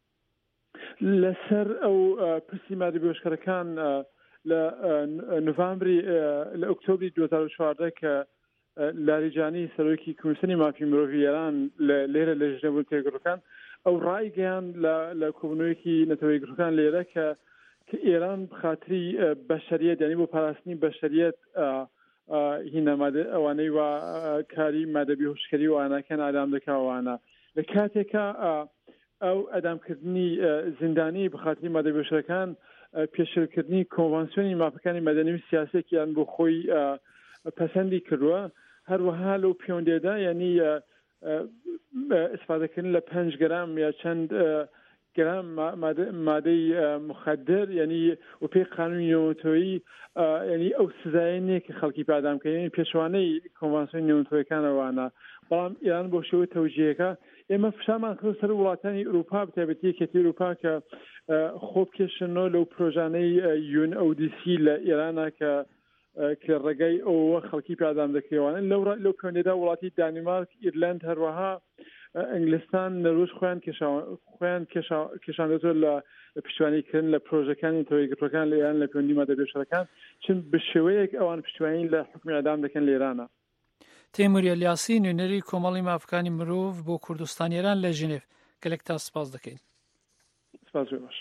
لەسەر ئەو پرسی مادەبێوشکەرەکان لە نوڤامبری لە ئۆکتۆبری 2014 کە لاریجانی سەرۆکی کمیسیۆنی مافی مرۆڤی ئێران لێرە لە ژنێڤ تێگەڕەکان ئەو ڕایگەیان لە کۆبوونەوەیەکی نەتەوە یەکگرتوەکان لێرە کە ئێران بخاتری بەشەریەت یعنی بۆ پاراستنی بەشەریەت هینە ئەوانەی وا کاری مادەبێوشکەری وانەکەن ئادام دەکاوانە لە کاتێکە ئەو ئەدامکردنی زیندانی بخاتری مادەبێوشکەکان پێشکردنی کۆنڤانسیۆنی مافەکانی مەدەنی و سیاسێکیان بۆ خۆی پەسەندی کردووە. هەروەها لەو پەیوەندیدا یعنی ئیسفادەکردن لە 5 گرام یا چەند گرام مادەی مخدر یعنی و پێی قانونی نێونەتەوەیی یعنی ئەو سزایەنێک کە خەڵکی پادامکەین پێشوانەی کۆنڤانسیۆنی نێونەتەوەیەکانەوەوانە. بەڵام ئێران بۆ شێوەی تەوجیهەکە ئێمە فشارمان کردو سەر وڵاتانی ئەوروپا بتایبەتی یەکێتی ئەوروپا کە خۆ بکێشنەوە لەو پرۆژانەی UNODC لە ئێرانە کە ڕێگای ئەوە خەڵکی پادام دەکرێوانە. لەو پەیوەندیدا وڵاتی دانیمارک ئیرلند هەروەها ئینگلیستان نەروژ خۆیان کێشاندەوە لە پشتیوانیکردن لە پرۆژەکانی نەتەوە یەکگرتووەکان لە ئێران لە پەیوەندی مادەبێوشکەرەکان چون بە شێوەیەک ئەوان پشتیوانی لە حکمی ئەدام دەکەن لە ئێرانە. تەیموور ئەلیاسی نوێنەری کۆمەڵی مافەکانی مرۆڤ بۆ کوردستان ئێران لە ژنێف گەلێک تا سپاس دەکەین. سپاس باش.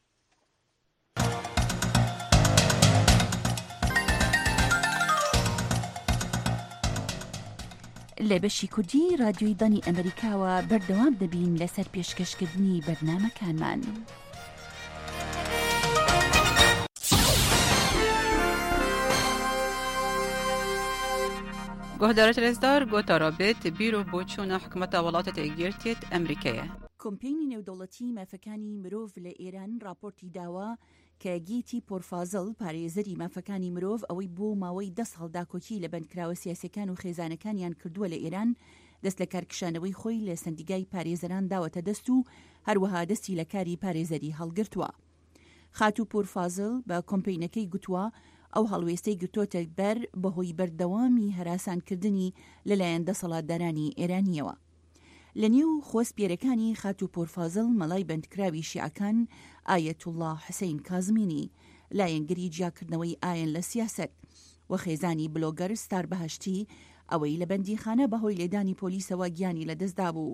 لە بەشی کوردی رادیۆی دانی ئەمریکاوە بەردەوام دەبین لەسەر پێشکەشکردنی بەرنامەکانمان. گهدارت رزدار گوتا رابط بیرو بۆچوونە حکومەتە وڵاتە تێگیرتێت ئەمریکایە. کۆمپینی نێودەوڵەتی مافەکانی مرۆڤ لە ئێران راپۆرتی داوە کە گیتی پۆرفازڵ پارێزەری مافەکانی مرۆڤ ئەوەی بۆ ماوەی 10 ساڵ داکۆکی لە بەندکراوە سیاسەکان و خێزانەکانیان کردووە لە ئێران دەست لە کارکشانەوەی خۆی لە سندیگای پارێزەران داوەتە دەست و هەروەها دەستی لە کاری پارێزەری هەڵگرتووە. خاتو پۆرفازڵ بە کۆمپینەکەی گوتووە ئەو هەڵوێستەی گرتۆتە بەر بەهۆی بەردەوامی هەراسانکردنی لەلایەن دەسەڵاتدارانی ئێرانیەوە. لە نێو خۆسپێرەکانی خات و پۆرفازڵ مەڵای بەندکراوی شیعەکان ئایەتوڵڵا حوسێین کازمینی، لایەنگری جیاکردنەوەی ئایەن لە سیاسەت و خێزانی بلۆگەر ستار بەهەشتی ئەوەی لە بەندیخانە بەهۆی لێدانی پۆلیسەوە گیانی لەدەستدا بوو.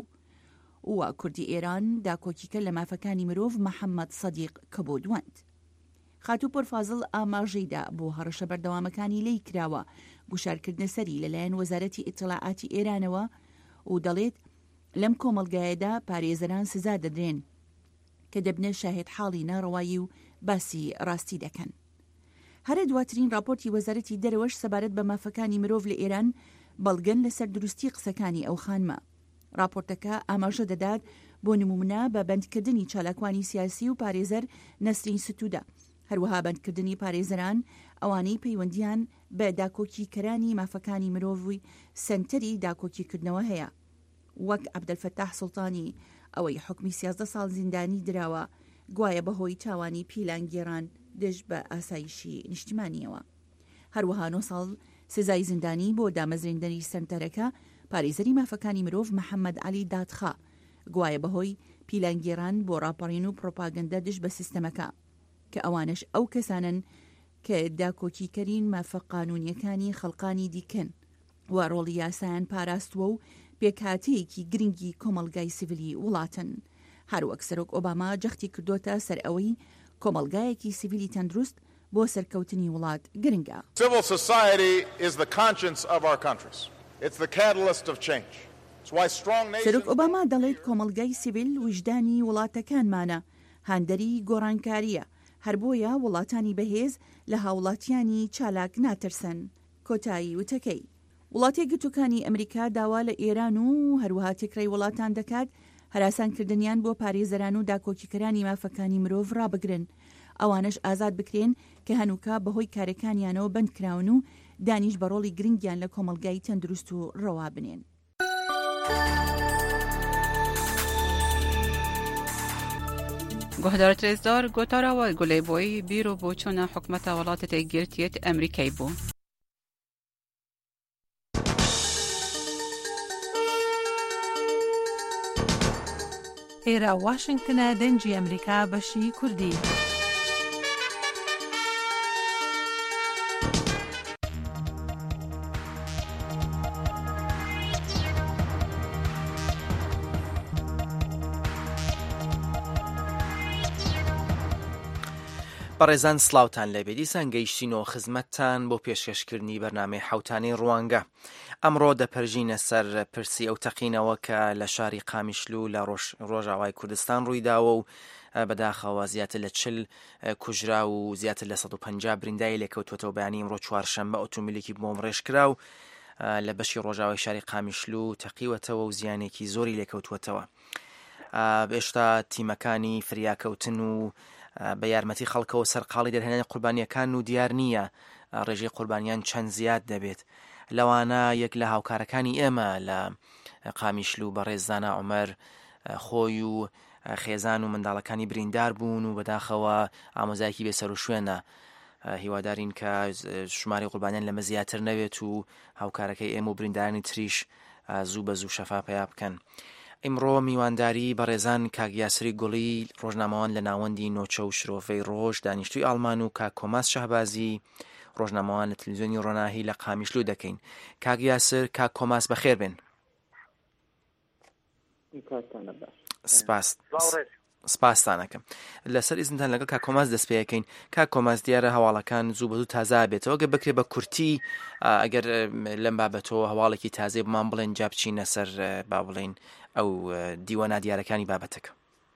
و کوردی ئێران داکۆکیکە لە مافەکانی مرۆڤ محەممەد سەدیق کە بۆ دووەند. خات و پۆرفازڵ ئاماژەیدا بۆ هەڕەشە بەردەوامەکانی لی کراوە گوشارکردنە سەری لەلایەن وەزارەتی ئیتڵاعاتی ئێرانەوە و دەڵێت لەم کۆمەڵگایەدا پارێزەران سزا دەدرێن کە دەبنە شاهێد حاڵی ناڕەوایی و باسی ڕاستی دەکەن. هەرە دواترین راپۆرتی وەزارەتی دەرەوەش سەبارەت بە مافەکانی مرۆڤ لە ئێران بەڵگەن لەسەر دروستی قسەکانی ئەو خانمە. راپۆرتەکە ئاماژە دەدات بۆ نمونە بە بەندکردنی چالاکوانی سیاسی و پارێزەر نەسرین ستوودە، هەروەها بەندکردنی پارێزەران ئەوانەی پەیوەندیان بە داکۆکیکەرانی مافەکانی مرۆڤی سنتەری داکۆکیکردنەوە هەیە، وەک عەبدەلفەتاح سوڵتانی ئەوەی حکمی 13 ساڵ زیندانی دراوە گوایە بەهۆی تاوانی پیلانگێران دژ بە ئاسایشی نیشتیمانیەوە. هەروەها 9 ساڵ سزای زیندانی بۆ دامەزرێندنی سنتەرەکە پارێزەری مافەکانی مرۆڤ محەممەد علی دادخا گوایە بەهۆی پیلانگێران بۆ ڕاپەڕین و پرۆپاگەندە دژ بە سیستەمەکە کە ئەوانش ئەو کەسانن کە داکۆکیکەرین مافە قانونیەکانی خەڵقانی دیکەن و ڕۆڵی یاسایان پاراستووە و پێکهاتەیەکی گرنگی کۆمەڵگای سیڤیلی وڵاتن. هەروەک سەرۆک ئۆباما جەختی کردوتە سەر ئەوەی کۆمەڵگایەکی سیڤیلی تەندروست بۆ سەرکەوتنی وڵات گرنگە. Civil society is the conscience of our countries. It's the catalyst of change. It's why strong nations. سەرۆک ئۆباما دەڵێت کۆمەڵگای سیڤیل وجدانی وڵاتەکانمانە، هاندەری گۆڕانکاریە، هەر بۆیە وڵاتانی بەهێز لە هاوڵاتیانی چالاک ناترسن. کۆتایی وتەکەی وڵاتی گرتوەکانی ئەمریکا داوا لە ئێران و هەروەها تێکرای وڵاتان دەکات هەراسانکردنیان بۆ پارێزەران و داکۆکیکەرانی مافەکانی مرۆڤ ڕابگرن، ئەوانش ئازاد بکرێن کە هەنووکە بەهۆی کارەکانیانەوە بەندکراون و دانیش بە ڕۆڵی گرنگیان لە کۆمەڵگای تەندروست و ڕەوا بنێن. گۆهدار ترێزدار گۆتاراوە گولەیبۆی بیرۆ بۆ چۆنە حکومەتە وڵاتە تێگرتیێت ئەمریکای بوو. ئێرە واشنگتنە دەنجی ئەمریکا بەشی کوردی. بەڕێزان سلااوان لەبێ دیسان گەیشتینەوە خزمەتتان بۆ پێشکەشکردنی بەرنامەی حوتانی ڕوانگە. ئەمڕۆ دەپەرژینە سەر پرسی ئەو تەقینەوە کە لە شاری قامیشلو لە ڕۆژاوای کوردستان ڕوویداوە و بەداخەوە زیاتر لە 40 کوژرا و زیاتر لە 150 بریندای لێکەوتوەتەوە بەیانی ئەمڕۆ چوارشەمبە ئۆتۆمبیلێکی بۆم ڕێژکرا و لە بەشی ڕۆژاوای شاری قامیشلو تەقیوەتەوە و زیانێکی زۆری لێکەوتوەتەوە. هێشتا تیمەکانی فریاکەوتن و بە یارمەتی خەڵکەوە سەرقاڵی دەرهێنانی قوربانیەکان و دیار نییە ڕێژەی قوربانیان چەند زیاد دەبێت. لەوانە یەک لە هاوکارەکانی ئێمە لە قامیشلو بەڕێزدانا عومەر خۆی و خێزان و منداڵەکانی بریندار بوون و بەداخەوە ئامۆزایەکی بێسەر و شوێنە. هیوادارین کە ژماری قوربانیان لەمە زیاتر نەوێت و هاوکارەکەی ئێمە و بریندارانی تریش زوو بە زوو شەفا پیا بکەن. ئیمڕۆ میوانداری بەڕێزان کاک یاسری گوڵی ڕۆژنامەوان لە ناوەندی نۆچە و شرۆڤەی ڕۆژ دانیشتووی ئاڵمان و کاک کۆماس شەهبازی ڕۆژنامەوان لە تەلەڤیزیۆنی ڕۆناهی لە قامیشلو دەکەین. کاک یاسر کاک کۆماس بەخێر بێن. سپاسانەکەم. لەسەر ئیزنتان لەگەڵ کاک کۆماس دەست پێەکەین. کاک کۆماس دیارە هەواڵەکان زوو بەزوو تازا بێتەوە گە بکرێ بە کورتی ئەگەر لەم بابەتەوە هەواڵێکی تازێ بمان بڵێن جا بچینە سەر با بڵێن ئەو دیوەنە دیارەکانی بابەتەکە.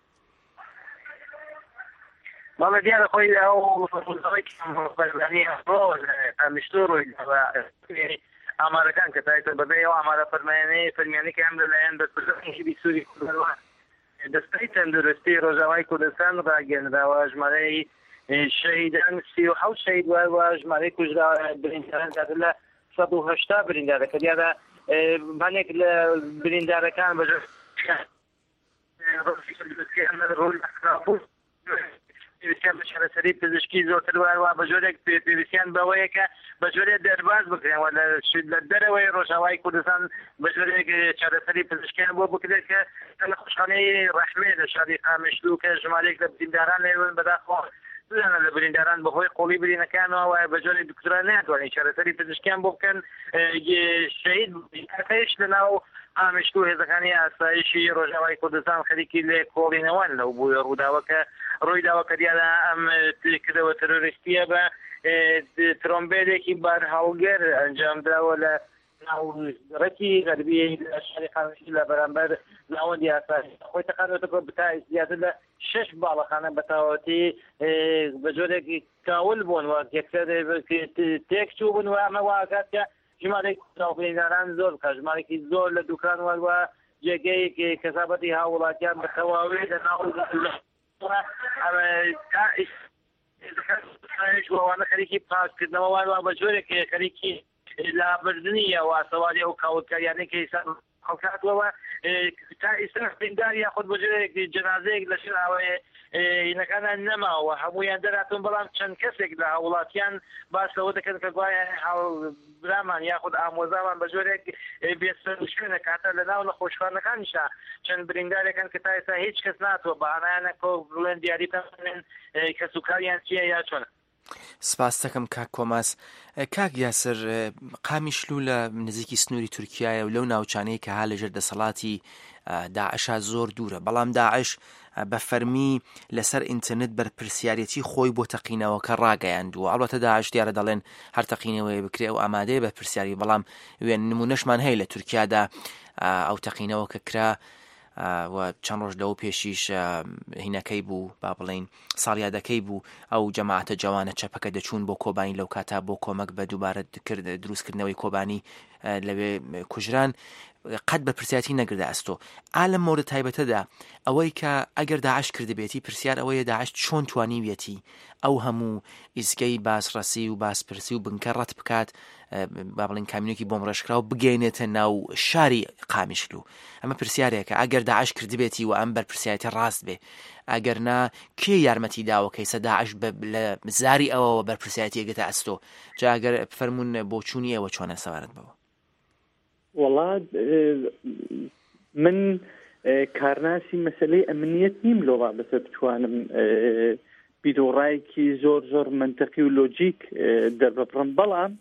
بەڵێ دیارە خۆی ئەو بەرزانی ئەمشتۆ ڕۆی ئامارەکان کە تایتە بەبێ ئەو ئامارە فەرمیانەی کە ئەم لەلایەن بەرپرسانی بیسووری کوردستان دەستەی تەندروستی ڕۆژاوای کوردستان ڕاگەنراوە ژمارەی شەهیدان 37 شەهید وە ژمارەی کوژرا برینداران زیاتر لە 180 بریندارە کە دیارە هەنێک لە بریندارەکان بەژێر پێویستیان بە چارەسەری پزیشکی زۆرتر وایە بە جۆرێک پێویستیان بەوەیە کە بە جۆرێ دەرباز بکرێنەوە لە دەرەوەی ڕۆژاوای کوردستان بە جۆرێک چارەسەری پزیشکیان بۆ بکرێت کە لە خوشخانەی ڕەحمێ لە شاری قامشلو کە ژمارەیەک لە برینداران لێون بەداخۆ لە برینداران بەهۆی قوڵی برینەکانەوە وایە بە جۆری دکتۆران ناتوانین چارەسەری پزیشکیان بۆ بکەن شەهید کەش لەناو ئامشتو هێزەکانی ئاسایشی ڕۆژاوای کوردستان خەریکی لێ کۆڵینەوەن لەو بووە ڕووداوەکە ڕووی داوە کە دیارە ئەم کردەوە تەرۆریستیە بە ترۆمبێلێکی بار هەڵگەر ئەنجام دراوە لە ناوڕەتی غەربی شاری قامشلو لە بەرامبەر ناوەندی ئاسایش خۆی تەقانەوەتە بتا زیاتر لە 6 باڵەخانە بەتاوەتی بە جۆرێکی کاول بوون و یەکسەر تێک چوو بوون و ئەمە واکات کە ژمارەی برینداران زۆر بکە ژمارێکی زۆر لە دوکان وەروە جێگەی کەسابەتی هاوڵاتیان بە تەواوی لە ناو وانە خەریکی پاکردنەوە وانوە بە جۆرێک خەریکی لابردنی ئەوە سەواری ئەو کاوتکاریانەی کە ئێستا خەڵکاتەوە تا ئێستا بریندار یاخود بە جۆرێک جەنازەیەک لە شر ئاوەیە هینەکانە نەماوە هەمویان دەراتون بەڵام چەند کەسێک لە هاوڵاتیان باسەوە دەکەن کە گوایە برامان یاخود ئامۆزامان بە جۆرێک بێسەرشوێنە کاتە لە ناو نەخۆشخانەکانیشا چەند بریندارێکن کە تا ئێستا هیچ کەس ناتوە بەهانایانە کۆ بڵێن دیاری پێن کە سوکاریان چییە یا چۆنە. سپاس دەکەم کاک کۆماس. کاک یاسر قامیشلو لە نزیکی سنووری تورکیایە و لەو ناوچانەیە کە ها لەژێر دەسەڵاتی داعشا زۆر دوورە بەڵام داعش بە فەرمی لەسەر ئینترنت بەرپرسیارەتی خۆی بۆ تەقینەوەکە ڕاگەیاندووە. ئەڵبەتە داعش دیارە دەڵێن هەر تەقینەوەی بکرێ و ئامادەیە بەرپرسیاری بەڵام وێن نمونەشمان هەیە لە تورکیادا ئەو تەقینەوەکە کرا و چەند ڕۆژ لەو پێشیش هینەکەی بوو با بڵین ساڵیادەکەی بوو ئەو جەماعەتە جوانە چەپەکە دەچوون بۆ کۆبانی لەو کاتا بۆ کۆمەک بە دووبارە دروستکردنەوەی کۆبانی لەوێ کوژران قەت بە پرسیاتی نەگردا ئەستۆ ئالم مۆرد تایبەتەدا ئەوەی کە ئەگەر داعش کردبێتی پرسیار ئەوەیە داعش چۆن توانیویەتی ئەو هەموو ئیزگەی باسڕەسی و باسپرسی و بنکە ڕەت بکات با بڵین کامیونێکی بۆم ڕێژکرا و بگەینێتە ناو شاری قامیشلو. ئەمە پرسیارێکە ئەگەر داعش کردبێتی و ئەم بەرپرسیاتی ڕاست بێ ئەگەر نا کێ یارمەتی داوە کەیسە داعش لە زاری ئەوەوە بەرپرسیاتی ئەگەتە ئەستۆ جا ئەگەر فەرمونون بۆ چوونی ئەوە چۆنە سەوارت بەوە. وڵات من کارناسی مەسلەی ئەمنیەت نیم لۆ بابەتە بتوانم بیرۆڕایەکی زۆر زۆر منتەقی و لۆجیک دەربڕم بەڵام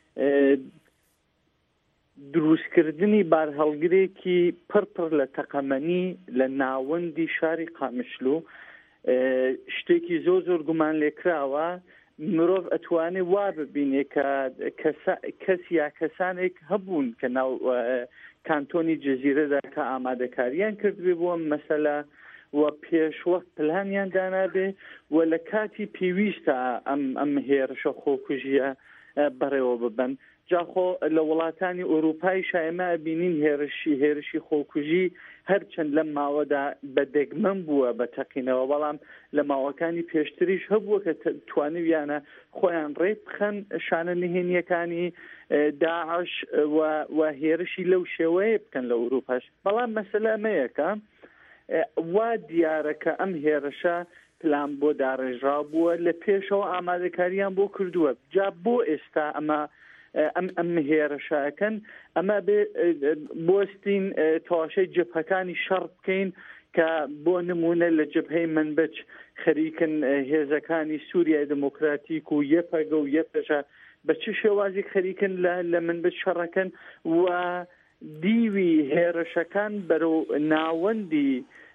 دروستکردنی بارهەڵگرێکی پڕپڕ لە تەقەمەنی لە ناوەندی شاری قامیشلو شتێکی زۆر زۆر گومان لێکراوە مرۆڤ ئەتوانێ وا ببینێ کە کەس یا کەسانێک هەبوون کە ناو کانتۆنی جەزیرەدا کە ئامادەکاریان کردبێ بۆ مەسەلە و پێشوەک پلانیان دانابێ و لە کاتی پێویستە ئەم هێرشە خۆکوژیە بەڕێوە ببن. جاخۆ لە وڵاتانی ئۆروپای شایمە بینین هێرشی خۆکوژی هەرچەند لەم ماوەدا بەدەگمەن بووە بە تەقینەوە بەڵام لە ماوەکانی پێشتریش هەبووە کە توانویانە خۆیان ڕێ بخەن شانە نهێنیەکانی داعش و هێرشی لەو شێوەیە بکەن لە ئەوروپاش. بەڵام مەسەلە ئەمەیەکە وا دیارەکە ئەم هێرشە پلان بۆ داڕێژرا بووە لە پێشەوە ئامادەکاریان بۆ کردووە. جا بۆ ئێستا ئەم هێرشەکەن ئەمە بۆستین تەواشەی جبهەکانی شەڕ بکەین کە بۆ نمونە لە جبهەی منبەج خەریکن هێزەکانی سووریای دموکراتیک و یەپەگە و یەپەژە بە چ شێوازی خەریکن لە منبەج شەڕەکەن و دیوی هێرشەکان بەرەو ناوەندی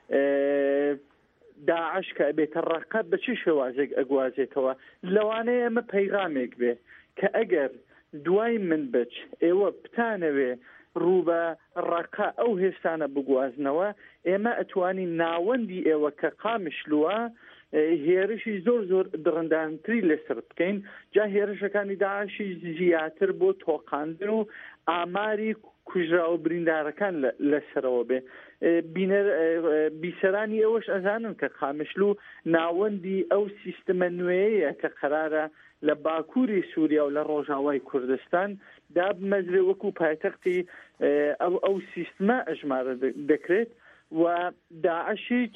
داعش کە بێتە ڕقە بە چ شێوازێک ئەگوازێتەوە. لەوانەیە ئەمە پەیغامێک بێ کە ئەگەر دوای منبەج ئێوە بتانەوێ ڕووبە ڕقە ئەو هێستانە بگوازنەوە ئێمە ئەتوانی ناوەندی ئێوە کە قامیشلووە هێرشی زۆر زۆر درڕندانتری لەسەر بکەین. جا هێرشەکانی داعشی زیاتر بۆ تۆقاندن و ئاماری کوژرا و بریندارەکان لەسەرەوە بێ. بیسەرانی ئەوەش ئەزانن کە قامیشلو ناوەندی ئەو سیستەمە نوێیە کە قەرارە لە باکووری سووریا و لە ڕۆژاوای کوردستان دابمەزرێ وەکو پایتەختی ئەو سیستەمە ئەژمارە دەکرێت و داعش هیچ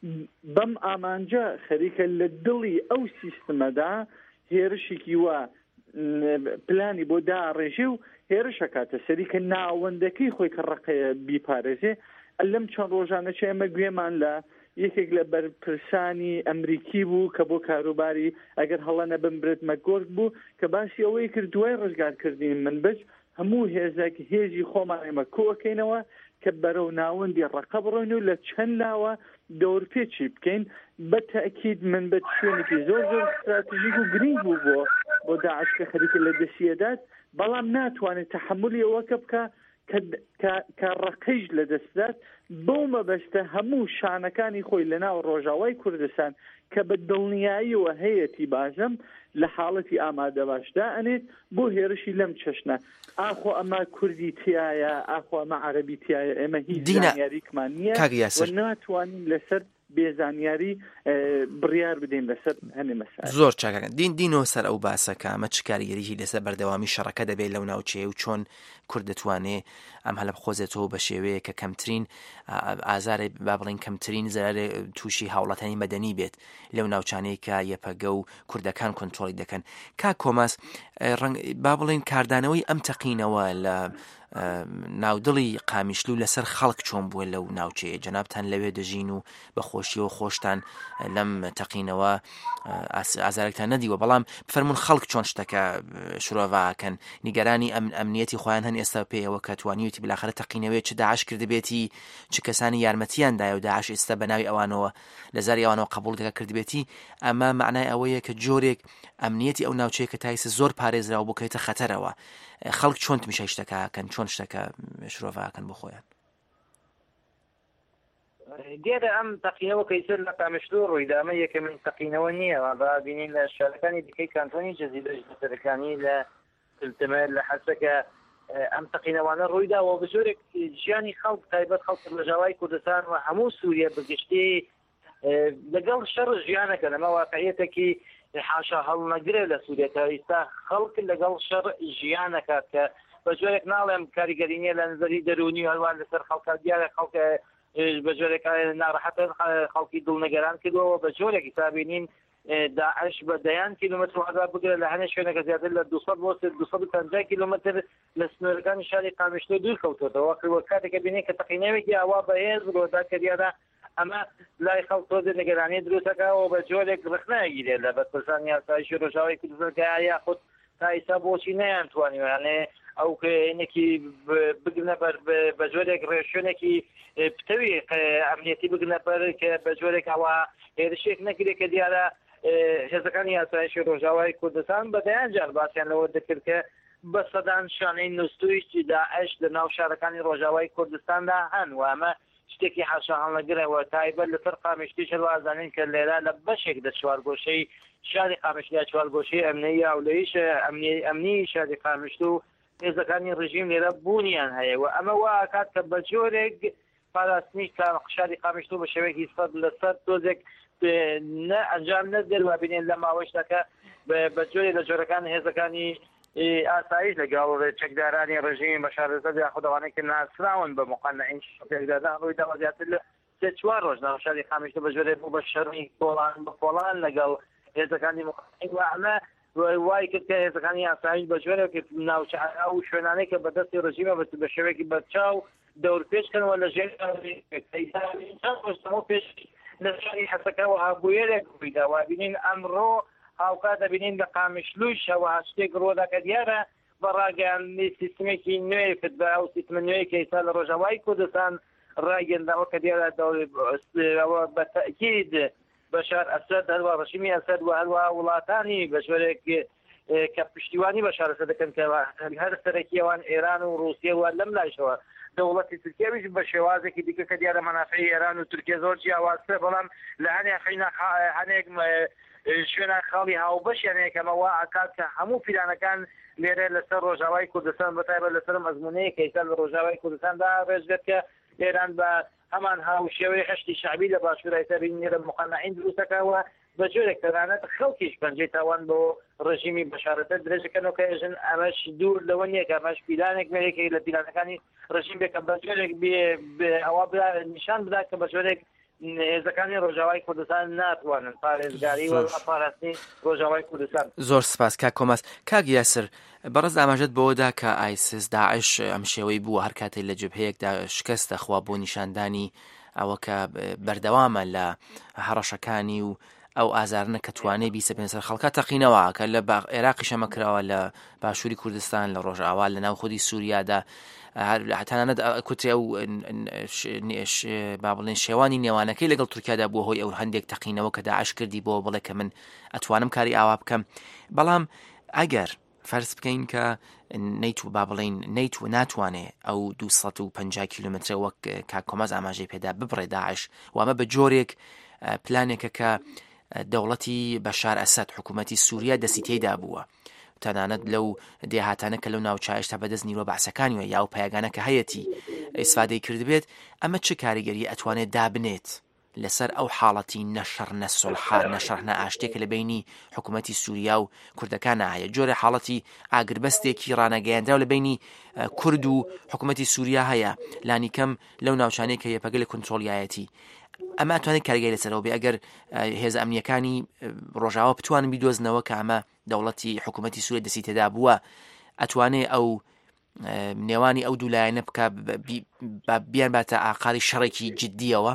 بەم ئامانجە خەریکە لە دڵی ئەو سیستمەدا هێرشێکی وە پلانی بۆ داڕێژێ و هێرشەکاتە سەریکە ناوەندەکەی خۆی کە ڕقەیە بیپارێزێ. لەم چەند ڕۆژانەچە ئێمە گوێمان لە یەکێک لە بەرپرسانی ئەمریکی بوو کە بۆ کاروباری ئەگەر هەڵەنە بمبرێت مەگۆرگ بوو کە باسی ئەوەی کرد دوای ڕزگارکردنی منبەج هەموو هێزی خۆمان ئێمە کۆکەینەوە کە بەرەو ناوەندی ڕقە بڕۆین و لە چەند لاوە دەورپێچی بکەین. بە تەئکید منبەج شوێنێکی زۆر استراتیژیک و گرنگ بوو بۆ داعش کە خەریکە لە دەسیەدات، بەڵام ناتوانێت تەحملی ئەوەکە بکە کە ڕقەیش لە دەستدات. بەو مەبەستە هەموو شانەکانی خۆی لە ناو ڕۆژاوای کوردستان کە بە دڵنیاییەوە هەیەی بازم لە حاڵەتی ئامادە باشدا ئەنێت بۆ هێرشی لەم چەشنە. ئاخۆ ئەمە کوردی تایە، ئاخۆ ئەمە عەرەبی تایە، ئێمە هیچ زانیاریکمان نییە و ناتوانین لەسەر بێزانیاری بڕیار بدەین لەسەر هەنێ مەسائل. زۆر چاکەکەن دینەوە سەر ئەو باسەکە ئەمە چ کاریگەریی لەسەر بەردەوامی شەڕەکە دەبێت لەو ناوچەیە و چۆن کورد دەتوانێت ئەم هەلە بخۆزێتەوە بە شێوەیە کە کەمترین ئازارێ با بڵین کەمترین زەرارێ تووشی هاوڵاتانی مەدەنی بێت لەو ناوچانەیە کە یەپەگە و کوردەکان کۆنتڕۆڵی دەکەن. کۆماس با بڵین کاردانەوەی ئەم تەقینەوە لە ناودڵی قامیشلو لەسەر خەڵک چۆن بووە لەو ناوچەیە؟ جەنابتان لەوێ دەژین و بە خۆشیەوە خۆشتان لەم تەقینەوە ئازارێکتان نەدیوە، بەڵام بفەرمونون خەڵک چۆن شتەکە شرۆڤاکەن، نیگەرانی ئەمنیەتی خۆیان هەن ئێستا پێیەوە کە توانیوتی بلاخرە تەقینەوەی چ داعش کردبێتی چ کەسانی یارمەتیاندایە و داعش ئێستا بەناوی ئەوانەوە لە زاری ئەوانەوە قبول دەکە کردبێتی، ئەمە معنای ئەوەیە کە جۆرێک ئەمنیەتی ئەو ناوچەیە کە تایسە زۆر پارێزراوە بکەیتە خەتەرەوە. خەڵک چۆن میشە شتەکەکەن، چۆن شتەکە شرۆڤاکەن بۆ خۆیان؟ دیارە ئەم تەقینەوە کەیسەر لە قامیشلو ڕوویدامە یەکەمین تەقینەوە نییە، بینین لە شارەکانی دیکەی کانتۆنی جەزیرە سەرەکانی لە تلتمە لە حەسەکە ئەم تەقینەوانە ڕوویداوە بە جۆرێک ژیانی خەڵک تایبەت خەڵک لە ژاوای کوردستان و هەموو سووریە بەگشتی لەگەڵ شەڕ ژیانەکە لەمە واقعیەتێکی حاشا هەڵنەگرێ لە سوورێتە ئێستا خەڵک لەگەڵ شەڕ ژیانەکات کە بە جۆرێک ناڵێم کاریگەری نیە لە نظری دەرونی هەڵوان لەسەر خەڵکە دیارە خەڵکە بە جۆرێک ناڕەحەتە خەڵکی دڵنەگەران کردەوە بە جۆرێکی تابینین داعش بە دەیان کیلومتر وادار بگرێت لە هەنێ شوێنەکە زیاتر لە 250 کیلومتر لە سنوورەکانی شاری قامیشلو دوور کەوتۆتەوە کاتێکە بینێت کە تەقینەوەیەکی ئاوا بەهێز ڕۆدا کردیادا ئەمە لای خەڵک تۆزە نگەرانی دروستەکەەوە بە جۆرێک ڕخنایگیرێت لە بەرپرسانی یاسایشی ڕۆژاوای کوردستان یاخود تا ئێستا بۆچی نەیانتوانیوانێ ئەو کەینێکی بگنە بە جۆرێک ڕێشوێنێکی پتەوی ئەمنیەتی بگنە بەر کە بە جۆرێک ئەوە هێرشێک نەگرێت کە دیارە هێزەکانی یاسایشی ڕۆژاوای کوردستان بەدەیان جار باسییان لەوە دەکرد کە بە سەدان شانەی نووسویشتی داعش لە ناو شارەکانی ڕۆژاوای کوردستاندا هەن و ئەمە شتێکی حاشا هەڵنەگرەوە تایبەت لەسەر قامیشتی شەوازانین کە لێرە لە بەشێک لە چوارگۆشەی شاری قامیشتیا چوارگۆشەی ئەمنی ئەولەیش ئەمنی شاری قامیشت و هێزەکانی ڕژیم لێرە بوونیان هەیە و ئەمە وا کات کە بە جۆرێک پاراستنی شاری قامیشت و بە شێوەیەکی سەد لەسەر تۆزێک ئەنجام نەدەروا بینێن لە ماوەشتەکە بە جۆرێک لە جۆرەکان هێزەکانی ئاسایش لەگەڵ چەکدارانی ڕژیم بە شارەزەد یا خودەوانەی کە ناسراون بە مقانعین پێکدادان ڕوویداوە زیاتر لە 3-4 ڕۆژ ناو شاری قامیشت بە جۆرێک بوو بە شەڕی کۆڵان لەگەڵ هێزەکانی مقانعین و ئەمە وای کرد کە هێزەکانی ئاسایش بە جۆرێک ناوچە و شوێنانەی کە بەدەستی ڕژیمە بە شێوەیەکی بەرچاو دەور پێشکەنەوە لە ژێر پێش لە شاری حەسەکەەوە هابوویەرێک ڕوویداوە بینین ئەمڕۆ هاوکات دەبینین لە قامیشلووشەوە شتێک ڕۆداکە دیارە بەڕاگەیاندنی سیستمێکی نوێی کرد بە ئەو سیستمە نوێی کە ئێستا لە ڕۆژاوای کوردستان ڕاگەنداوە کە دیارە بە تەئکید بەشار ئەسەد هەروە ڕژیمی ئەسەد و هەروە وڵاتانی بە ژۆرێک کە پشتیوانی بەشار ئەسەد دەکەن کە هەر سەرەکی ئەوان ئێران و رووسیا و لەم لایشەوە دەوڵەتی تورکیاویش بە شێوازێکی دیکە کە دیارە مەنافعی ئێران و تورکیا زۆر جیاوازترە بەڵام لە هەنێک شوێنە خاڵی هاوبەشیان یەکەمەوە ئاکات کە هەموو پیرانەکان لێرە لەسەر ڕۆژاوای کوردستان بەتایبەت لەسەر مەزمونەیە کە ئێستا لە ڕۆژاوای کوردستاندا ڕێژدێت کە ئێران بە هەمان هاوشێوەی هەشتی شعبی لە باشوورای سەربینی لە مقانعین دروستەکەەوە بە جۆرێک تەنانەت خەڵکیش پەنجەی تاوان بۆ ڕژیمی بەشارەتە درێژەکەنەوە کە ێژن ئەمەش دوور لەوە نییە کە ئەمەش پیلانێک مێرێکی لە پیلانەکانی ڕژیم بێکە بە جۆرێک ئەوە نیشان بدا کە بە جۆرێک هێزەکانی ڕۆژاوای کوردستان ناتوانن پارێزگاری و پاراستنی ڕۆژاوای کوردستان. زۆر سپاس کاک کۆماس. کاک یاسر بەڕێز ئاماژەت بەوەدا کە ئایسس داعش ئەم شێوەی بووە هەر کاتێک لە جبهەیەکدا شکست دەخوا بۆ نیشاندانی ئەوە کە بەردەوامە لە هەڕەشەکانی و ئەو ئازارنە کە توانێ بیسە پێنسەر خەڵکە تەقینەوە کە لە عێراقی شەمەکراوە لە باشووری کوردستان لە ڕۆژئاوا لە ناو خودی سووریادا تەنانەت کوتێ ئەو با بڵێن شێوانی نێوانەکەی لەگەڵ تورکیادا بووە هۆی ئەو هەندێک تەقینەوە کە داعش کردی بۆ بڵێ کە من ئەتوانم کاری ئاوا بکەم. بەڵام ئەگەر فەرز بکەین کە نەیتوە با بڵێن نەیتوە ناتوانێ ئەو 250 کیلومتر وەک کاک کۆماز ئاماژەی پێدا ببڕێ داعش وامە بە جۆرێک پلانێکە کە دەوڵەتی بەشار ئەسەد حکوومەتی سووریا دەستی تێیدا بووە تەنانەت لەو دێهاتانە کە لەو ناوچایشتا بەدەست نیرۆ بەعسەکانیوە یا و پایگانە کە هەیەی ئیسفادەی کردبێت ئەمە چه کاریگەری ئەتوانێت دابنێت لەسەر ئەو حاڵەتی نەشەڕ نەسڵحا نەشەڕ نەئاشتێکە لە بینی حکوومەتی سووریا و کوردەکان هەیە جۆرە حاڵەتی ئاگربەستێکی ڕانەگەیاندرا لە بینی کورد و حکوومەتی سووریا هەیە لانی کەم لەو ناوچانەی کە یەپەگە لە کۆنتڕۆلیایەتی ئەمە ئەتوانێت کارگەری لەسەرەوە بێ ئەگەر هێز ئەمنیەکانی ڕۆژاوە بتوانن بیدۆزنەوە کە ئەمە دەوڵەتی حکوومەتی سووریا دەستی تێدا بووە ئەتوانێت ئەو نێوانی ئەو دوولایەنە بکە بیان باتە ئاقاری شەڕێکی جددیەوە.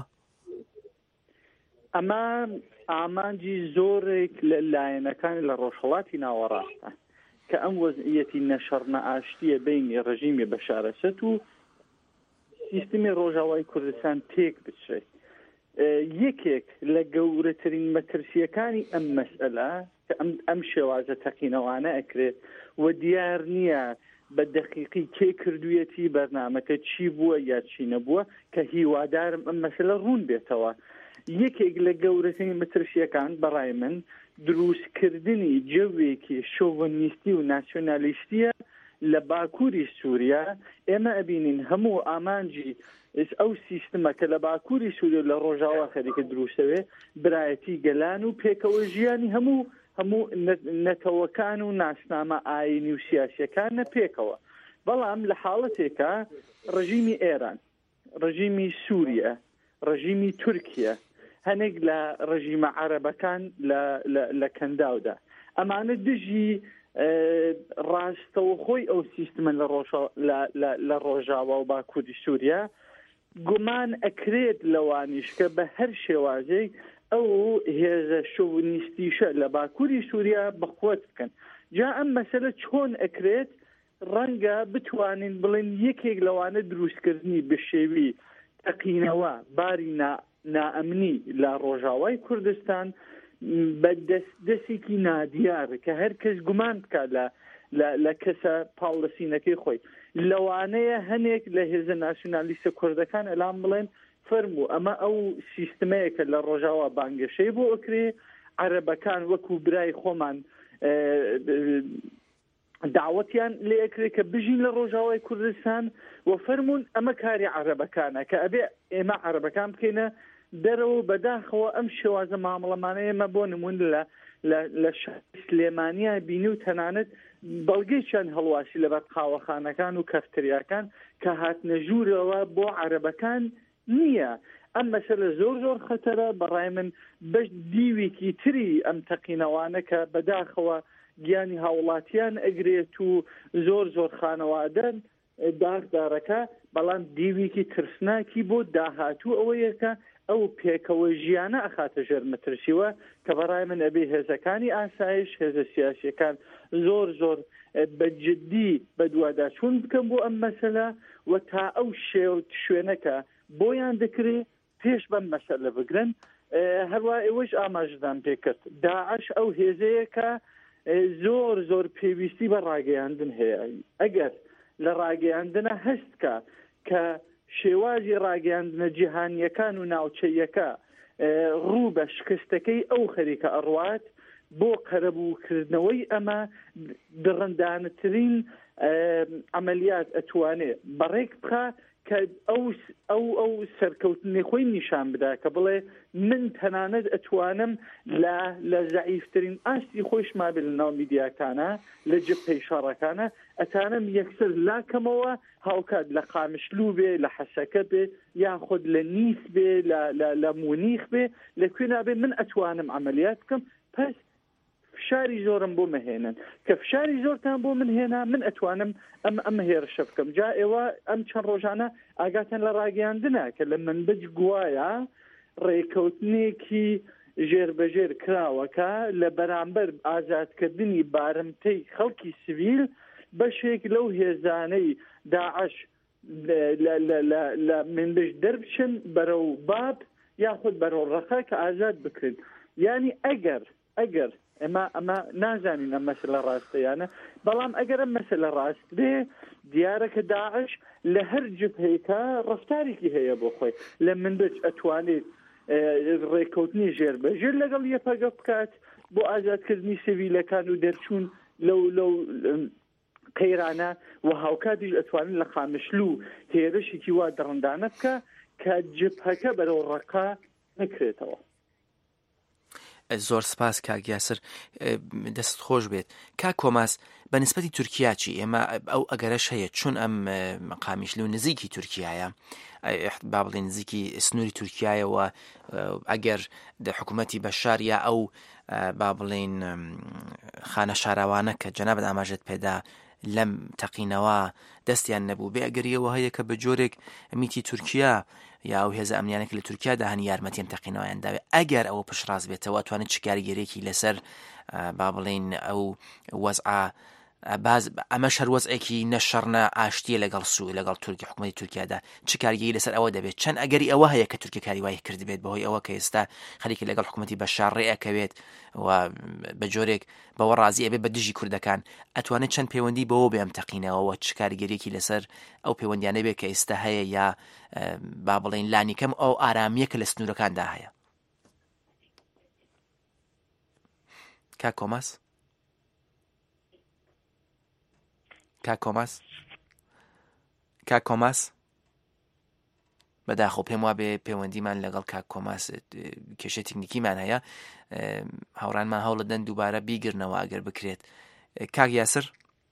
ئەمە ئامانجی زۆرێک لە لایەنەکانی لە ڕۆژهەڵاتی ناوەڕاستە کە ئەم وەزعیەتی نەشەڕ نەئاشتیە بینی ڕژیمی بەشار ئەسەد و سیستمی ڕۆژاوای کوردستان تێک بچێت. یەکێک لە گەورەترین مەترسیەکانی ئەم مەسئلە کە ئەم شێوازە تەقینەوانە ئەکرێت و دیار نییە بە دەقیقی کێ کردوویەتی بەرنامەکە چی بووە یا چی نەبووە کە هیوادارم ئەم مەسئلە ڕوون بێتەوە. یەکێک لە گەورەترین مەترسیەکان بەڕای من دروستکردنی جەوێکی شۆڤنیستی و ناسیۆنالیستیە لە باکووری سووریا. ئێمە ئەبینین هەموو ئامانجی ئەو سیستمە کە لە باکووری سووریا لە ڕۆژاوا خەریکە دروستەوێ برایەتی گەلان و پێکەوە ژیانی هەموو نەتەوەکان و ناسنامە ئاینی و سیاسیەکانە پێکەوە. بەڵام لە حاڵەتێکە ڕژیمی ئێران، ڕژیمی سووریا، ڕژیمی تورکیا، هەنێک لە ڕژیمە عەرەبەکان لە کەنداودا ئەمانە دژی ڕاستەوخۆی ئەو سیستمە لە ڕۆژاوا و باکووری سووریا گومان ئەکرێت لەوانیش کە بە هەر شێوازەی ئەو هێزە شۆڤنیستیشە لە باکووری سووریا بەخوت بکەن. جا ئەم مەسەلە چۆن ئەکرێت ڕەنگە بتوانین بڵێن یەکێک لەوانە دروستکردنی بشێوی تەقینەوە باری نائەمنی لە ڕۆژاوای کوردستان بە دەستێکی نادیار کە هەر کەس گومان بکات لە کەسە پاڵەسینەکەی خۆی لەوانەیە هەنێک لە هێزە ناسیۆنالیستە کوردەکان ئەلام بڵێن فەرموو ئەمە ئەو سیستمەیەکە لە ڕۆژاوا بانگەشەی بۆ ئەکرێ عەرەبەکان وەکو برای خۆمان داوەتیان لێ ئەکرێت کە بژین لە ڕۆژاوای کوردستان و فەرمونون ئەمە کاری عەرەبەکانە کە ئەبێ ئێمە عەرەبەکان بکەینە دەرەوە بەداخەوە ئەم شێوازە مامەڵەمانە ئێمە بۆ نمون لە سلێمانیا بینی و تەنانەت بەڵگەیشان هەڵواسی لەبەر قاوەخانەکان و کەفتەریاکان کە هاتنە ژوورەوە بۆ عەرەبەکان نییە. ئەم مەسەلە زۆر خەتەرە. بەڕای من بەش دیوێکی تری ئەم تەقینەوانە کە بەداخەوە گیانی هاوڵاتیان ئەگرێت و زۆر خانەوادەن داغدارەکە بەڵام دیوێکی ترسناکی بۆ داهاتوو ئەوەیەکە ئەو پێکەوە ژیانە ئەخاتە ژێر مەترسیوە کە بەڕای من ئەبێ هێزەکانی ئاسایش هێزە سیاسیەکان زۆر بەجددی بە دوواداچوون بکەم بۆ ئەم مەسەلە و تا ئەو شوێنەکە بۆیان دەکرێت پێش بەم مەسەلە بگرن. هەروە ئێوەش ئاماژدان پێکرد داعش ئەو هێزەیەکە زۆر پێویستی بە ڕاگەیاندن هەیە. ئەگەر لە ڕاگەیاندنە هەستکە کە شێوازی ڕاگەیاندنە جیهانیەکان و ناوچەیەکە ڕوو بە شکستەکەی ئەو خەریکە ئەڕوات بۆ قەرەبووکردنەوەی ئەمە درڕندانترین ئەمەلیات ئەتوانێت بەڕێک بخە کە ئەو سەرکەوتنی خۆی نیشان بدا کە بڵێ من تەنانەت ئەتوانم لە زەعیفترین ئاستی خۆشما بێ لە ناو میدیاکانە لە جبهەی شەڕەکانە ئەتانم یەکسەر لاکەمەوە هاوکات لە قامشلوو بێ لە حەسەکە بێ یاخود لە نیس بێ لە مونیخ بێ لەکوێ نابێ من ئەتوانم عملیات بکەم پس فشاری زۆرم بۆ مەهێنن کە فشاری زۆرتان بۆ من هێنا من ئەتوانم ئەم هێرشە بکەم جا ئێوە ئەم چەند ڕۆژانە ئاگاتان لە ڕاگەیاندنە کە لە منبج گوایە ڕێکەوتنێکی ژێربەژێر کراوەکە لە بەرامبەر ئازادکردنی بارمتەی خەڵکی سیڤیل بەشێک لەو هێزانەی داعش لە منبج دەربچن بەرەو باب یاخود بەرەو ڕەخە کە ئازاد بکرن یعنی ئەگەر ئەمە نازانین ئەم مەسەلە ڕاستەیانە بەڵام ئەگەر ئەم مەسەلە ڕاست بێ دیارە کە داعش لە هەر جبهەیەکە ڕەفتارێکی هەیە بۆ خۆی لە منبج ئەتوانێت ڕێکەوتنی ژێربەژێر لەگەڵ یەپەگە بکات بۆ ئازادکردنی سیڤیلەکان و دەرچوون لەو قەیرانە و هاوکاتیش ئەتوانن لە خامشلوو هێرشێکی وا دڕندانە بکە کە جبهەکە بەرەو ڕەقا نەکرێتەوە. زۆر سپاس کاک یاسر دەست خۆش بێت کاک کۆماس بە نسبەتی تورکیا چی ئێمە ئەو ئەگەرەش هەیە چون ئەم مەقامیشلو نزیکی تورکیایە با بڵێ نزیکی سنووری تورکیایەوە ئەگەر حکوومەتی بەشار یا ئەو با بڵێن خانە شاراوانە کە جەنابەت ئاماژەت پێدا لەم تەقینەوە دەستیان نەبوو بێ ئەگەریەوە هەیە کە بە جۆرێک میتی تورکیا یا ئەو هێزە ئەمنیانێک لە تورکیادا هەنی یارمەتیم تەقینەوەیان داوێت ئەگەر ئەوە پشتڕاست بێتەوە توانێت چ کاریگەرێکی لەسەر با بڵێن ئەو وەزعە باز ئەمە شەروەزێکی نەشەڕنە ئاشتیە لەگەڵ سوود لەگەڵ تورکی حکوومەتی تورکیادا چ کارگەری لەسەر ئەوە دەبێت چەند ئەگەری ئەوە هەیە کە تورکی کاری وای کرد بێت بەهۆی ئەوە کە ئێستا خەریکی لەگەڵ حکوومەتی بەشار ڕێەکەوێت و بە جۆرێک بەوە ڕازی ئەبێ بە دژی کوردەکان ئەتوانێت چەند پەیوەندی بەوە بێم تەقینەوە چ کارگەرێکی لەسەر ئەو پەیوەندیانە بێت کە ئێستا هەیە یا با بڵێن لانیکەم ئەو ئارامیە کە لە سنوورەکاندا هەیە. کاک کۆماس بەداخۆ پێم وا بێ پەیوەندیمان لەگەڵ کاک کۆماس کێشە تکنیکیمان هەیە هاوڕانمان هەوڵ دەن دووبارە بیگرنەوە ئەگەر بکرێت. کاک یاسر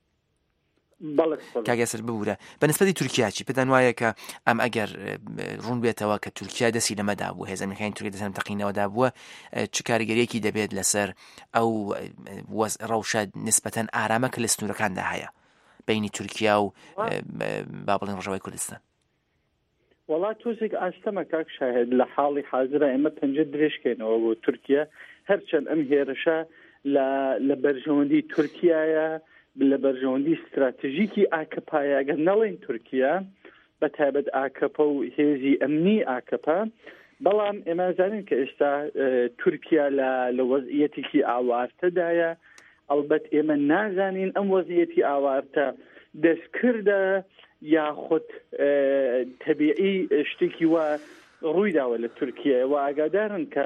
ببوورە بە نسبەتی تورکیا چی پێدان وایە کە ئەم ئەگەر ڕوون بێتەوە کە تورکیا دەستی لەمەدا بوو هێزەکانی تورکیا دەسەن تەقینەوەدا بووە چ کاریگەریەکی دەبێت لەسەر ئەو ڕەوشە نسبەتەن ئارامە کە لە سنوورەکاندا هەیە بینی تورکیا و با بڵێن ڕۆژەوای کوردستان. وڵات تۆزێک ئاستەمە کاک شاهێد لە حاڵی حاضرە ئێمە پەنجە درێژکەینەوە بۆ تورکیا هەرچەند ئەم هێرشە لە بەرژەوەندی تورکیایە لە بەرژەوەندی استراتیژیکی ئاکەپایە ئەگەر نەڵێن تورکیا بە تایبەت ئاکەپە و هێزی ئەمنی ئاکەپە بەڵام ئێمە زانین کە ئێستا تورکیا لە وەزعیەتێکی ئاوارتەدایە ئەلبەت ئێمە نازانین ئەم وەزعیەتی ئاوارتە دەستکردە یاخود تەبیعی شتێکی وە ڕوویداوە لە تورکیە و ئاگادارن کە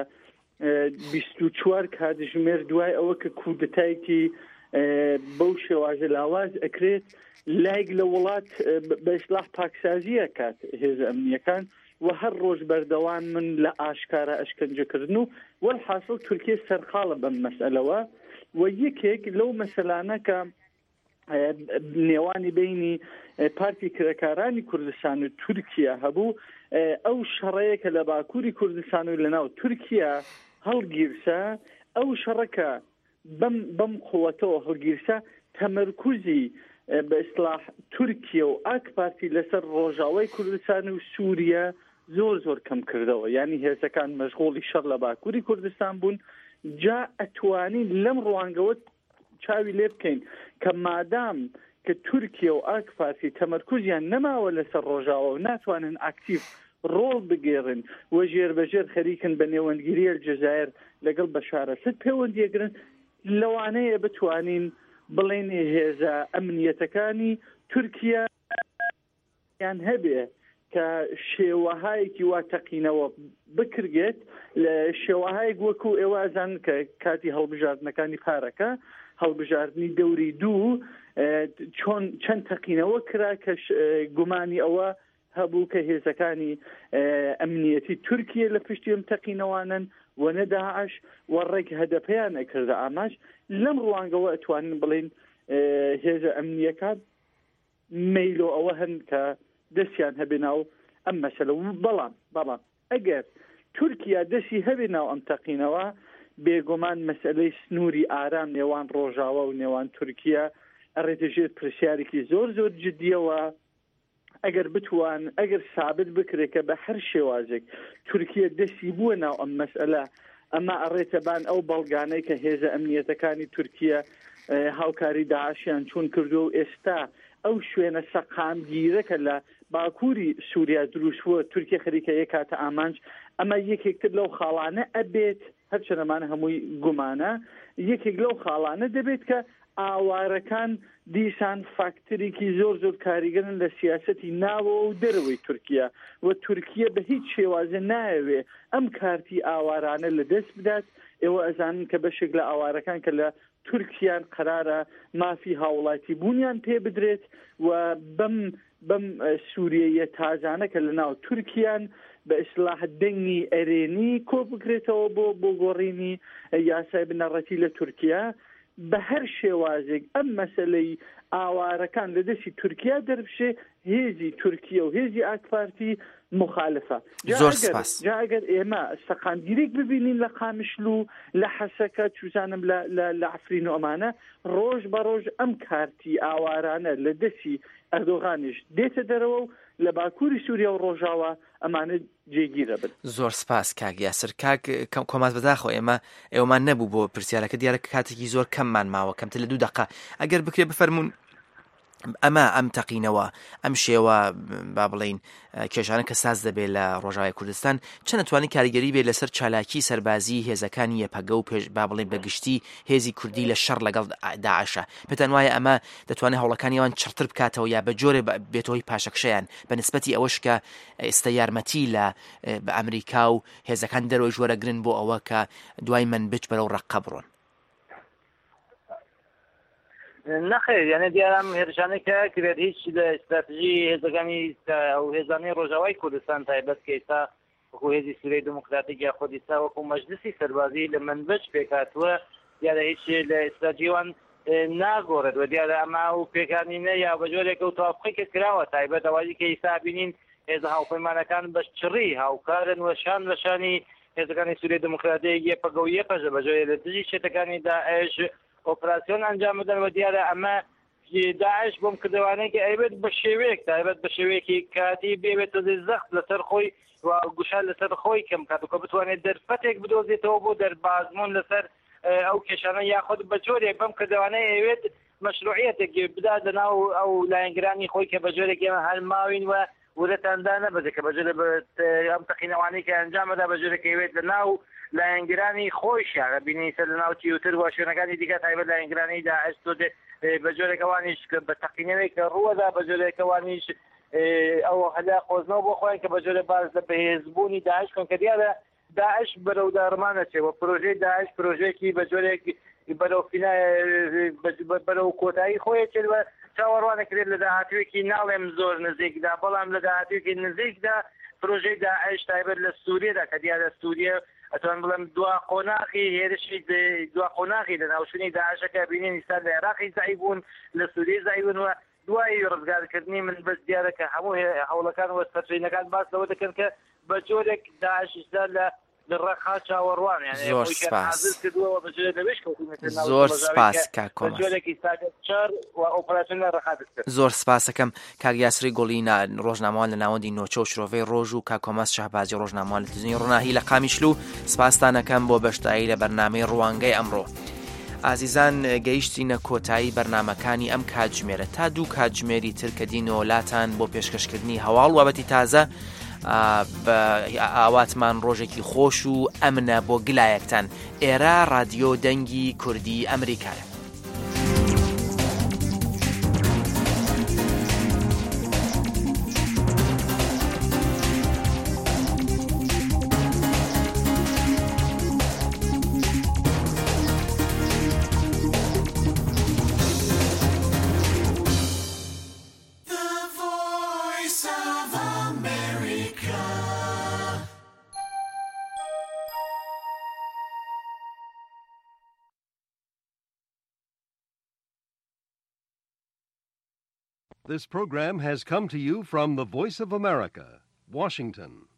24 کاتژمێر دوای ئەوە کە کودتایەکی بەو شێوازە لاواز ئەکرێت لایک لە وڵات بە ئیسلاح پاکسازیە کات هێزە ئەمنیەکان و هەر ڕۆژ بەردەوام من لە ئاشکارە ئەشکەنجەکردن و وەڵحاصل تورکیە سەرخاڵە بەم مەسئلەوە و یەکێک لەو مەسەلانە کە نێوانی بینی پارتی کرێکارانی کوردستان و تورکیا هەبوو ئەو شەڕەیەکە لە باکووری کوردستان و لەناو تورکیا هەڵگیرسە ئەو شەڕەکە بەم قووەتەوە هەڵگیرسە تەمەرکوزی بە ئیسلاح تورکیا و ئاک پارتی لەسەر ڕۆژاوای کوردستان و سووریا زۆر کەم کردەوە یعنی هێزەکان مەشغوڵی شەڕ لە باکووری کوردستان بوون جا ئەتوانین لەم ڕوانگەوە چاوی لێ بکەین کە مادام کە تورکیا و ئاک پارتی تەمەرکوزیان نەماوە لەسەر ڕۆژاوە و ناتوانن ئاکتیڤ ڕۆڵ بگێڕن و ژێربەژێر خەریکن بە نێوەندگیری ئەلجەزایر لەگەڵ بەشار ئەسەد پەیوەندیەگرن لەوانەیە بتوانین بڵێن هێزە ئەمنیەتەکانی تورکیا یان هەبێ کە شێوەهایەکی وا تەقینەوە بکرێت لە شێوەهایەک وەکو ئێوازان کە کاتی هەڵبژاردنەکانی پارەکە هەڵبژاردننی دەوری دوو چۆن چەند تەقینەوە کرا کە گومانی ئەوە هەبوو کە هێزەکانی ئەمنیەتی تورکیە لە پشتیم تەقینەوانن وەنە داعش و ڕێک هەدەپەیان نەکردە ئاماش لەم ڕوانگەوە ئەتوانین بڵین هێزە ئەمنیەکان مەیلۆ ئەوە هەن کە دەستیان هەبێ ناو ئەم مەسەلە بەڵام ئەگەر تورکیا دەستی هەبێ ناو ئەم تەقینەوە بێگومان مەسئلەی سنووری ئارام نێوان ڕۆژاوە و نێوان تورکیا ئەڕێتەژێت پرسیارێکی زۆر جدیەوە ئەگەر ثابت بکرێت کە بە هەر شێوازێک تورکیا دەستی بووە ناو ئەم مەسئلە ئەمە ئەڕێتەبان ئەو بەڵگانەی کە هێزە ئەمنیەتەکانی تورکیا هاوکاری داعشیان چون کردو و ئێستا ئەو شوێنە سەقامگیرەکە لە باکووری سووریا دروستووە تورکیا خەریکە یەکاتە ئامانج ئەمە یەکێکتر لەو خاڵانە ئەبێت هەرچەنەمانە هەمووی گومانە یەکێک لەو خاڵانە دەبێت کە ئاوارەکان دیسان فاکتەرێکی زۆر کاریگەرن لە سیاسەتی ناوە و دەرەوەی تورکیا و تورکیا بە هیچ شێوازە نایەوێ ئەم کارتی ئاوارانە لە دەست بدات ئێوە ئەزانن کە بەشێک لە ئاوارەکان کە لە تورکیان قرارە مافی هاوڵاتی بوونیان پێ بدرێت و بەم سووریەیە تازانە کە لە ناو تورکیان بە ئیسلاح دەنگی ئەرێنی کۆ بکرێتەوە بۆ گۆڕینی یاسای بنەڕەتی لە تورکیا بە هەر شێوازێک ئەم مەسەلەی ئاوارەکان لە دەستی تورکیا دەربشێ هێزی تورکیا و هێزی ئاکپارتی مخالفە جا ئەگەر ئێمە سەقامگیرێک ببینین لە قامشلو لە حەسەکە چوزانم لە عفرین و ئەمانە ڕۆژ بە ڕۆژ ئەم کارتی ئاوارانە لە دەستی ئەردۆغانیش دێتە دەرەوە و لە باکووری سووریا و ڕۆژاوە ئەمانە جێگیرە بن. زۆر سپاس کاک یاسر کاک کۆماز بەداخۆ ئێوەمان نەبوو بۆ پرسیارەکە دیارە کاتێکی زۆر کەممان ماوە کەمتر لە 2 دقە ئەگەر بکرێ بفەرمونون ئەم تەقینەوە ئەم شێوە با بڵین کێشانە کە ساز دەبێت لە ڕۆژاوای کوردستان چەند نتوانین کاریگەری بێت لەسەر چالاکی سەربازی هێزەکانی یەپەگە و پێش با بڵین بەگشتی هێزی کوردی لە شەڕ لەگەڵ داعشە پێتان وایە ئەمە دەتوانێت هەوڵەکانیان چڕتر بکاتەوە یا بە جۆرێ بێتەوەی پاشەکشەیان بە نسبەتی ئەوەش کە ئێستا یارمەتی لە ئەمریکا و هێزەکان دەرەوەی وەرەگرن بۆ ئەوە کە دوای منبج بەرەو ڕەقە بڕۆن. نەخێر یانە دیارم هێرشانێکە کرێت هیچ لە استراتژی هێزەکانی ئەو هێزانەی ڕۆژاوای کوردستان تایبەت کە ئێستا وەکو هێزی سوورەی دموکراتیک یا خۆدیستا وەکو مەجلیسی سەربازی لە منبج پێکاتوە دیارە هیچ لە استراتژیوان ناگۆڕێت و دیارە ئەما و پێکانینە یا بە جۆرێکە و تاوافقێکە کراوە تایبەت ئەوازی کە ئێستا بینین هێزە هاوپەیمانەکان بە چڕی هاوکارن و شان بە شانی هێزەکانی سوورەی دموکراتیک یەپەگە و یەپەژە بە جۆرێ لە دژی شێتەکانی داعش ئۆپراسیۆن ئەنجام بدەن و دیارە ئەمە داعش بۆم کردوانەیە کە ئەیبێت بە شێوەیەک تایبەت بە شێوەیەکی کاتی بێبێتە زەخت لەسەر خۆی و گوشان لەسەر خۆی کەم کاتوکە بتوانێت دەرفەتێک بدۆزێتەوە بۆ دەربازمون لەسەر ئەو کێشانە یاخود بە جۆرێک بەم کردوانەیە ئەوێت مەشروعیەتێک بدات لەناو ئەو لایەنگرانی خۆی کە بە جۆرێک ئێمە هەرماوین و ورەتاندا نەبێت کە بە جۆرە ئەم تەقینەوانەی کە ئەنجامەدا بە جۆرێک ئەوێت لەناو لایەنگرانی خۆشیان بینی سەر لەناو تیوتر و شوێنەکانی دیکە تایبەت لایەنگرانی داعش تۆ بە جۆرێکەوانیش بە تەقینەوەی کە ڕووەدا بە جۆرێکەوانیش ئەو هەلا خۆزنەوە بۆ خۆیان کە بە جۆرە باز لە بەهێزبوونی داعش کۆن کە دیارە داعش بەرەو دارمانەچێت و پرۆژەی داعش پرۆژێکی بە جۆرێک بەرەو کۆتایی خۆیەکرد و چاوەڕوانە کرێت لە داهاتوێکی ناڵێم زۆر نزیکدا بەڵام لە داهاتوێکی نزیکدا پرۆژەی داعش تایبەت لە سووریەدا کە دیارە سووریە ئەتوان بڵێم دوا قۆناغی هێرشی دوا قۆناغی لە ناوچوونی داعشەکە بینین ئێستا لە عێراقی زای بوون لە سووریە زای بوون و دوای ڕزگارکردنی من بەس دیارە کە هەموو هەوڵەکان و سەرچینەکان باس لەوە دەکەن کە بە جۆرێک داعش ئێستا لە ڕێخا چاوەڕوان زۆر سپاس زۆر سپاس کاکۆمەس زۆر سپاسەکەم کاک یاسری گۆڵی ڕۆژنامەوان لە ناوەندی نۆچە و شرۆڤەی ڕۆژ و کاکۆمەس شەهبازی ڕۆژنامەوان لە تلڤیزیۆنی ڕۆناهی لە قامیشلو سپاسدانەکەم بۆ بەشداری لە بەرنامەی ڕوانگەی ئەمڕۆ. ئازیزان گەیشتینە کۆتایی بەرنامەکانی ئەم کاتژمێرە تا 2 کاتژمێری تر کە دینۆلاتان بۆ پێشکەشکردنی هەواڵ وابەتی تازە ئاواتمان ڕۆژێکی خۆش و ئەمنە بۆ گلایەکتان. ئێرە رادیۆ دەنگی کوردی ئەمریکایە. The voice of This program has come to you from the Voice of America, Washington.